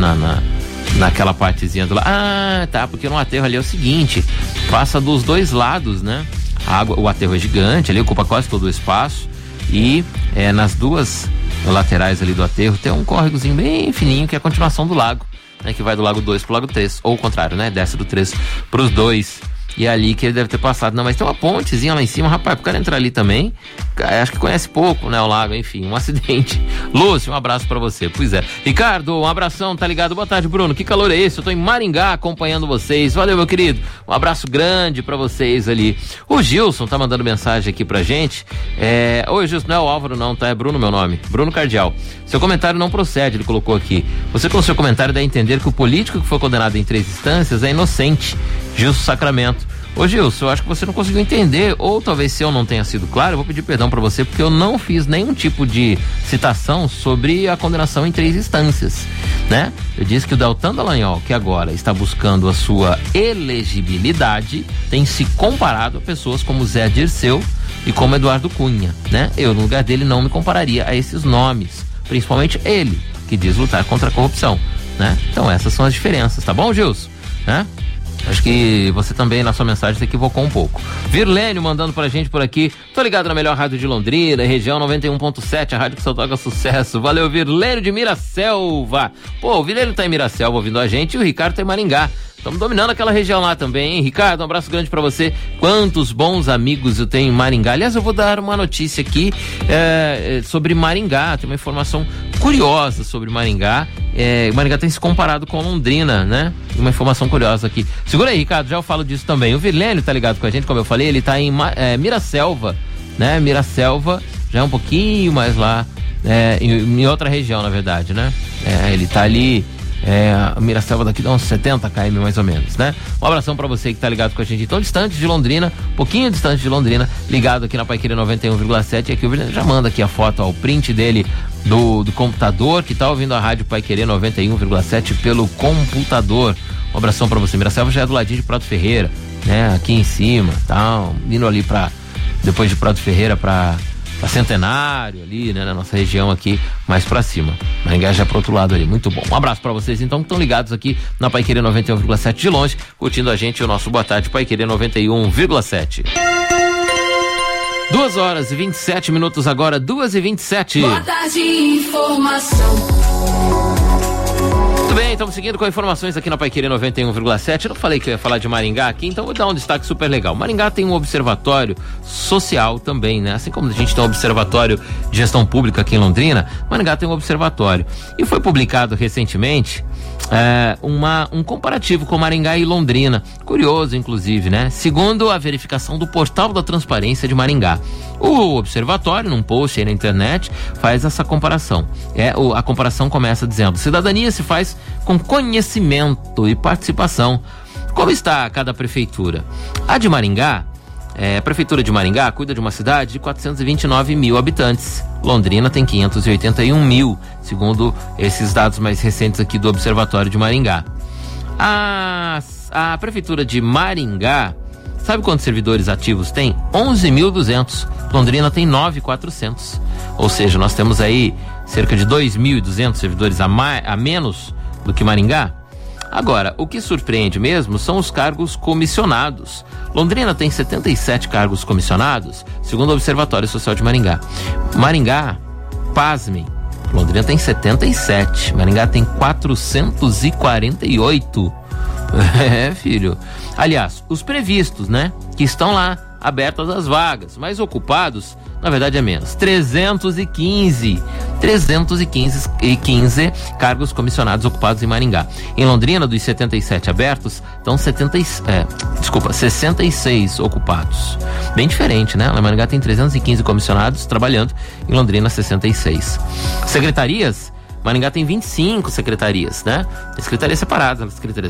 Naquela partezinha do lado. Ah, tá, porque no aterro ali é o seguinte, passa dos dois lados, né? A água, o aterro é gigante, ali ocupa quase todo o espaço e nas duas laterais ali do aterro tem um córregozinho bem fininho que é a continuação do lago, né, que vai do Lago 2 pro Lago 3, ou o contrário, né, desce do 3 pros 2, e é ali que ele deve ter passado. Não, mas tem uma pontezinha lá em cima, rapaz, pro cara entrar ali também, acho que conhece pouco, né, o lago, enfim, um acidente. Lúcio, um abraço pra você. Pois é. Ricardo, um abração, tá ligado? Boa tarde, Bruno, que calor é esse? Eu tô em Maringá acompanhando vocês. Valeu, meu querido, um abraço grande pra vocês ali. O Gilson tá mandando mensagem aqui pra gente. Oi, Gilson, não é o Álvaro não, tá? É Bruno meu nome, Bruno Cardial. Seu comentário não procede, ele colocou aqui. Você com o seu comentário dá a entender que o político que foi condenado em 3 instâncias é inocente. Gilson Sacramento. Ô Gilson, eu acho que você não conseguiu entender, ou talvez se eu não tenha sido claro, eu vou pedir perdão pra você, porque eu não fiz nenhum tipo de citação sobre a condenação em 3 instâncias, né? Eu disse que o Deltan Dallagnol, que agora está buscando a sua elegibilidade, tem se comparado a pessoas como Zé Dirceu e como Eduardo Cunha, né? Eu, no lugar dele, não me compararia a esses nomes, principalmente ele, que diz lutar contra a corrupção, né? Então essas são as diferenças, tá bom, Gilson? Né? Acho que você também, na sua mensagem, se equivocou um pouco. Virlênio mandando pra gente por aqui. Tô ligado na melhor rádio de Londrina, região 91.7, a rádio que só toca sucesso. Valeu, Virlênio de Miraselva. Pô, o Virlênio tá em Miraselva ouvindo a gente e o Ricardo tá em Maringá. Estamos dominando aquela região lá também, hein? Ricardo, um abraço grande pra você. Quantos bons amigos eu tenho em Maringá. Aliás, eu vou dar uma notícia aqui sobre Maringá. Tem uma informação curiosa sobre Maringá. Maringá tem se comparado com Londrina, né? Uma informação curiosa aqui. Segura aí, Ricardo, já eu falo disso também. O Virlênio tá ligado com a gente, como eu falei, ele tá em Miraselva, né? Miraselva já é um pouquinho mais lá, em outra região, na verdade, né? Ele tá ali... a Miraselva daqui dá uns 70 km mais ou menos, né? Um abração pra você que tá ligado com a gente tão distante de Londrina, pouquinho distante de Londrina, ligado aqui na Paiquerê 91,7, e aqui o Virlênio já manda aqui a foto, o print dele do computador, que tá ouvindo a rádio Paiquerê 91,7 pelo computador. Um abração pra você. Miraselva já é do ladinho de Prado Ferreira, né? Aqui em cima, tá? Indo ali depois de Prado Ferreira pra Centenário ali, né, na nossa região aqui, mais pra cima. Maringá já é pro outro lado ali, muito bom. Um abraço pra vocês então que estão ligados aqui na Paiquerê 91,7 de longe, curtindo a gente, o nosso Boa Tarde Paiquerê 91,7. 2h27 agora, 2h27. Boa tarde, informação. Muito bem, estamos seguindo com informações aqui na Paiquerê 91,7. Eu não falei que eu ia falar de Maringá aqui, então vou dar um destaque super legal. Maringá tem um observatório social também, né? Assim como a gente tem um observatório de gestão pública aqui em Londrina, Maringá tem um observatório. E foi publicado recentemente um comparativo com Maringá e Londrina. Curioso, inclusive, né? Segundo a verificação do Portal da Transparência de Maringá. O observatório, num post aí na internet, faz essa comparação. A comparação começa dizendo: cidadania se faz com conhecimento e participação. Como está cada prefeitura? A de Maringá, a prefeitura de Maringá cuida de uma cidade de 429 mil habitantes. Londrina tem 581 mil, segundo esses dados mais recentes aqui do Observatório de Maringá. A prefeitura de Maringá, sabe quantos servidores ativos tem? 11.200. Londrina tem 9.400. Ou seja, nós temos aí cerca de 2.200 servidores a menos do que Maringá. Agora, o que surpreende mesmo são os cargos comissionados. Londrina tem 77 cargos comissionados, segundo o Observatório Social de Maringá. Maringá, pasmem, Londrina tem 77, Maringá tem 448. Filho. Aliás, os previstos, né? Que estão lá, abertas as vagas, mas ocupados, na verdade é menos. 315 cargos comissionados ocupados em Maringá. Em Londrina, dos 77 abertos, estão 66 ocupados. Bem diferente, né? Lá em Maringá tem 315 comissionados trabalhando, em Londrina 66. Secretarias, Maringá tem 25 secretarias, né? Secretarias separadas, secretarias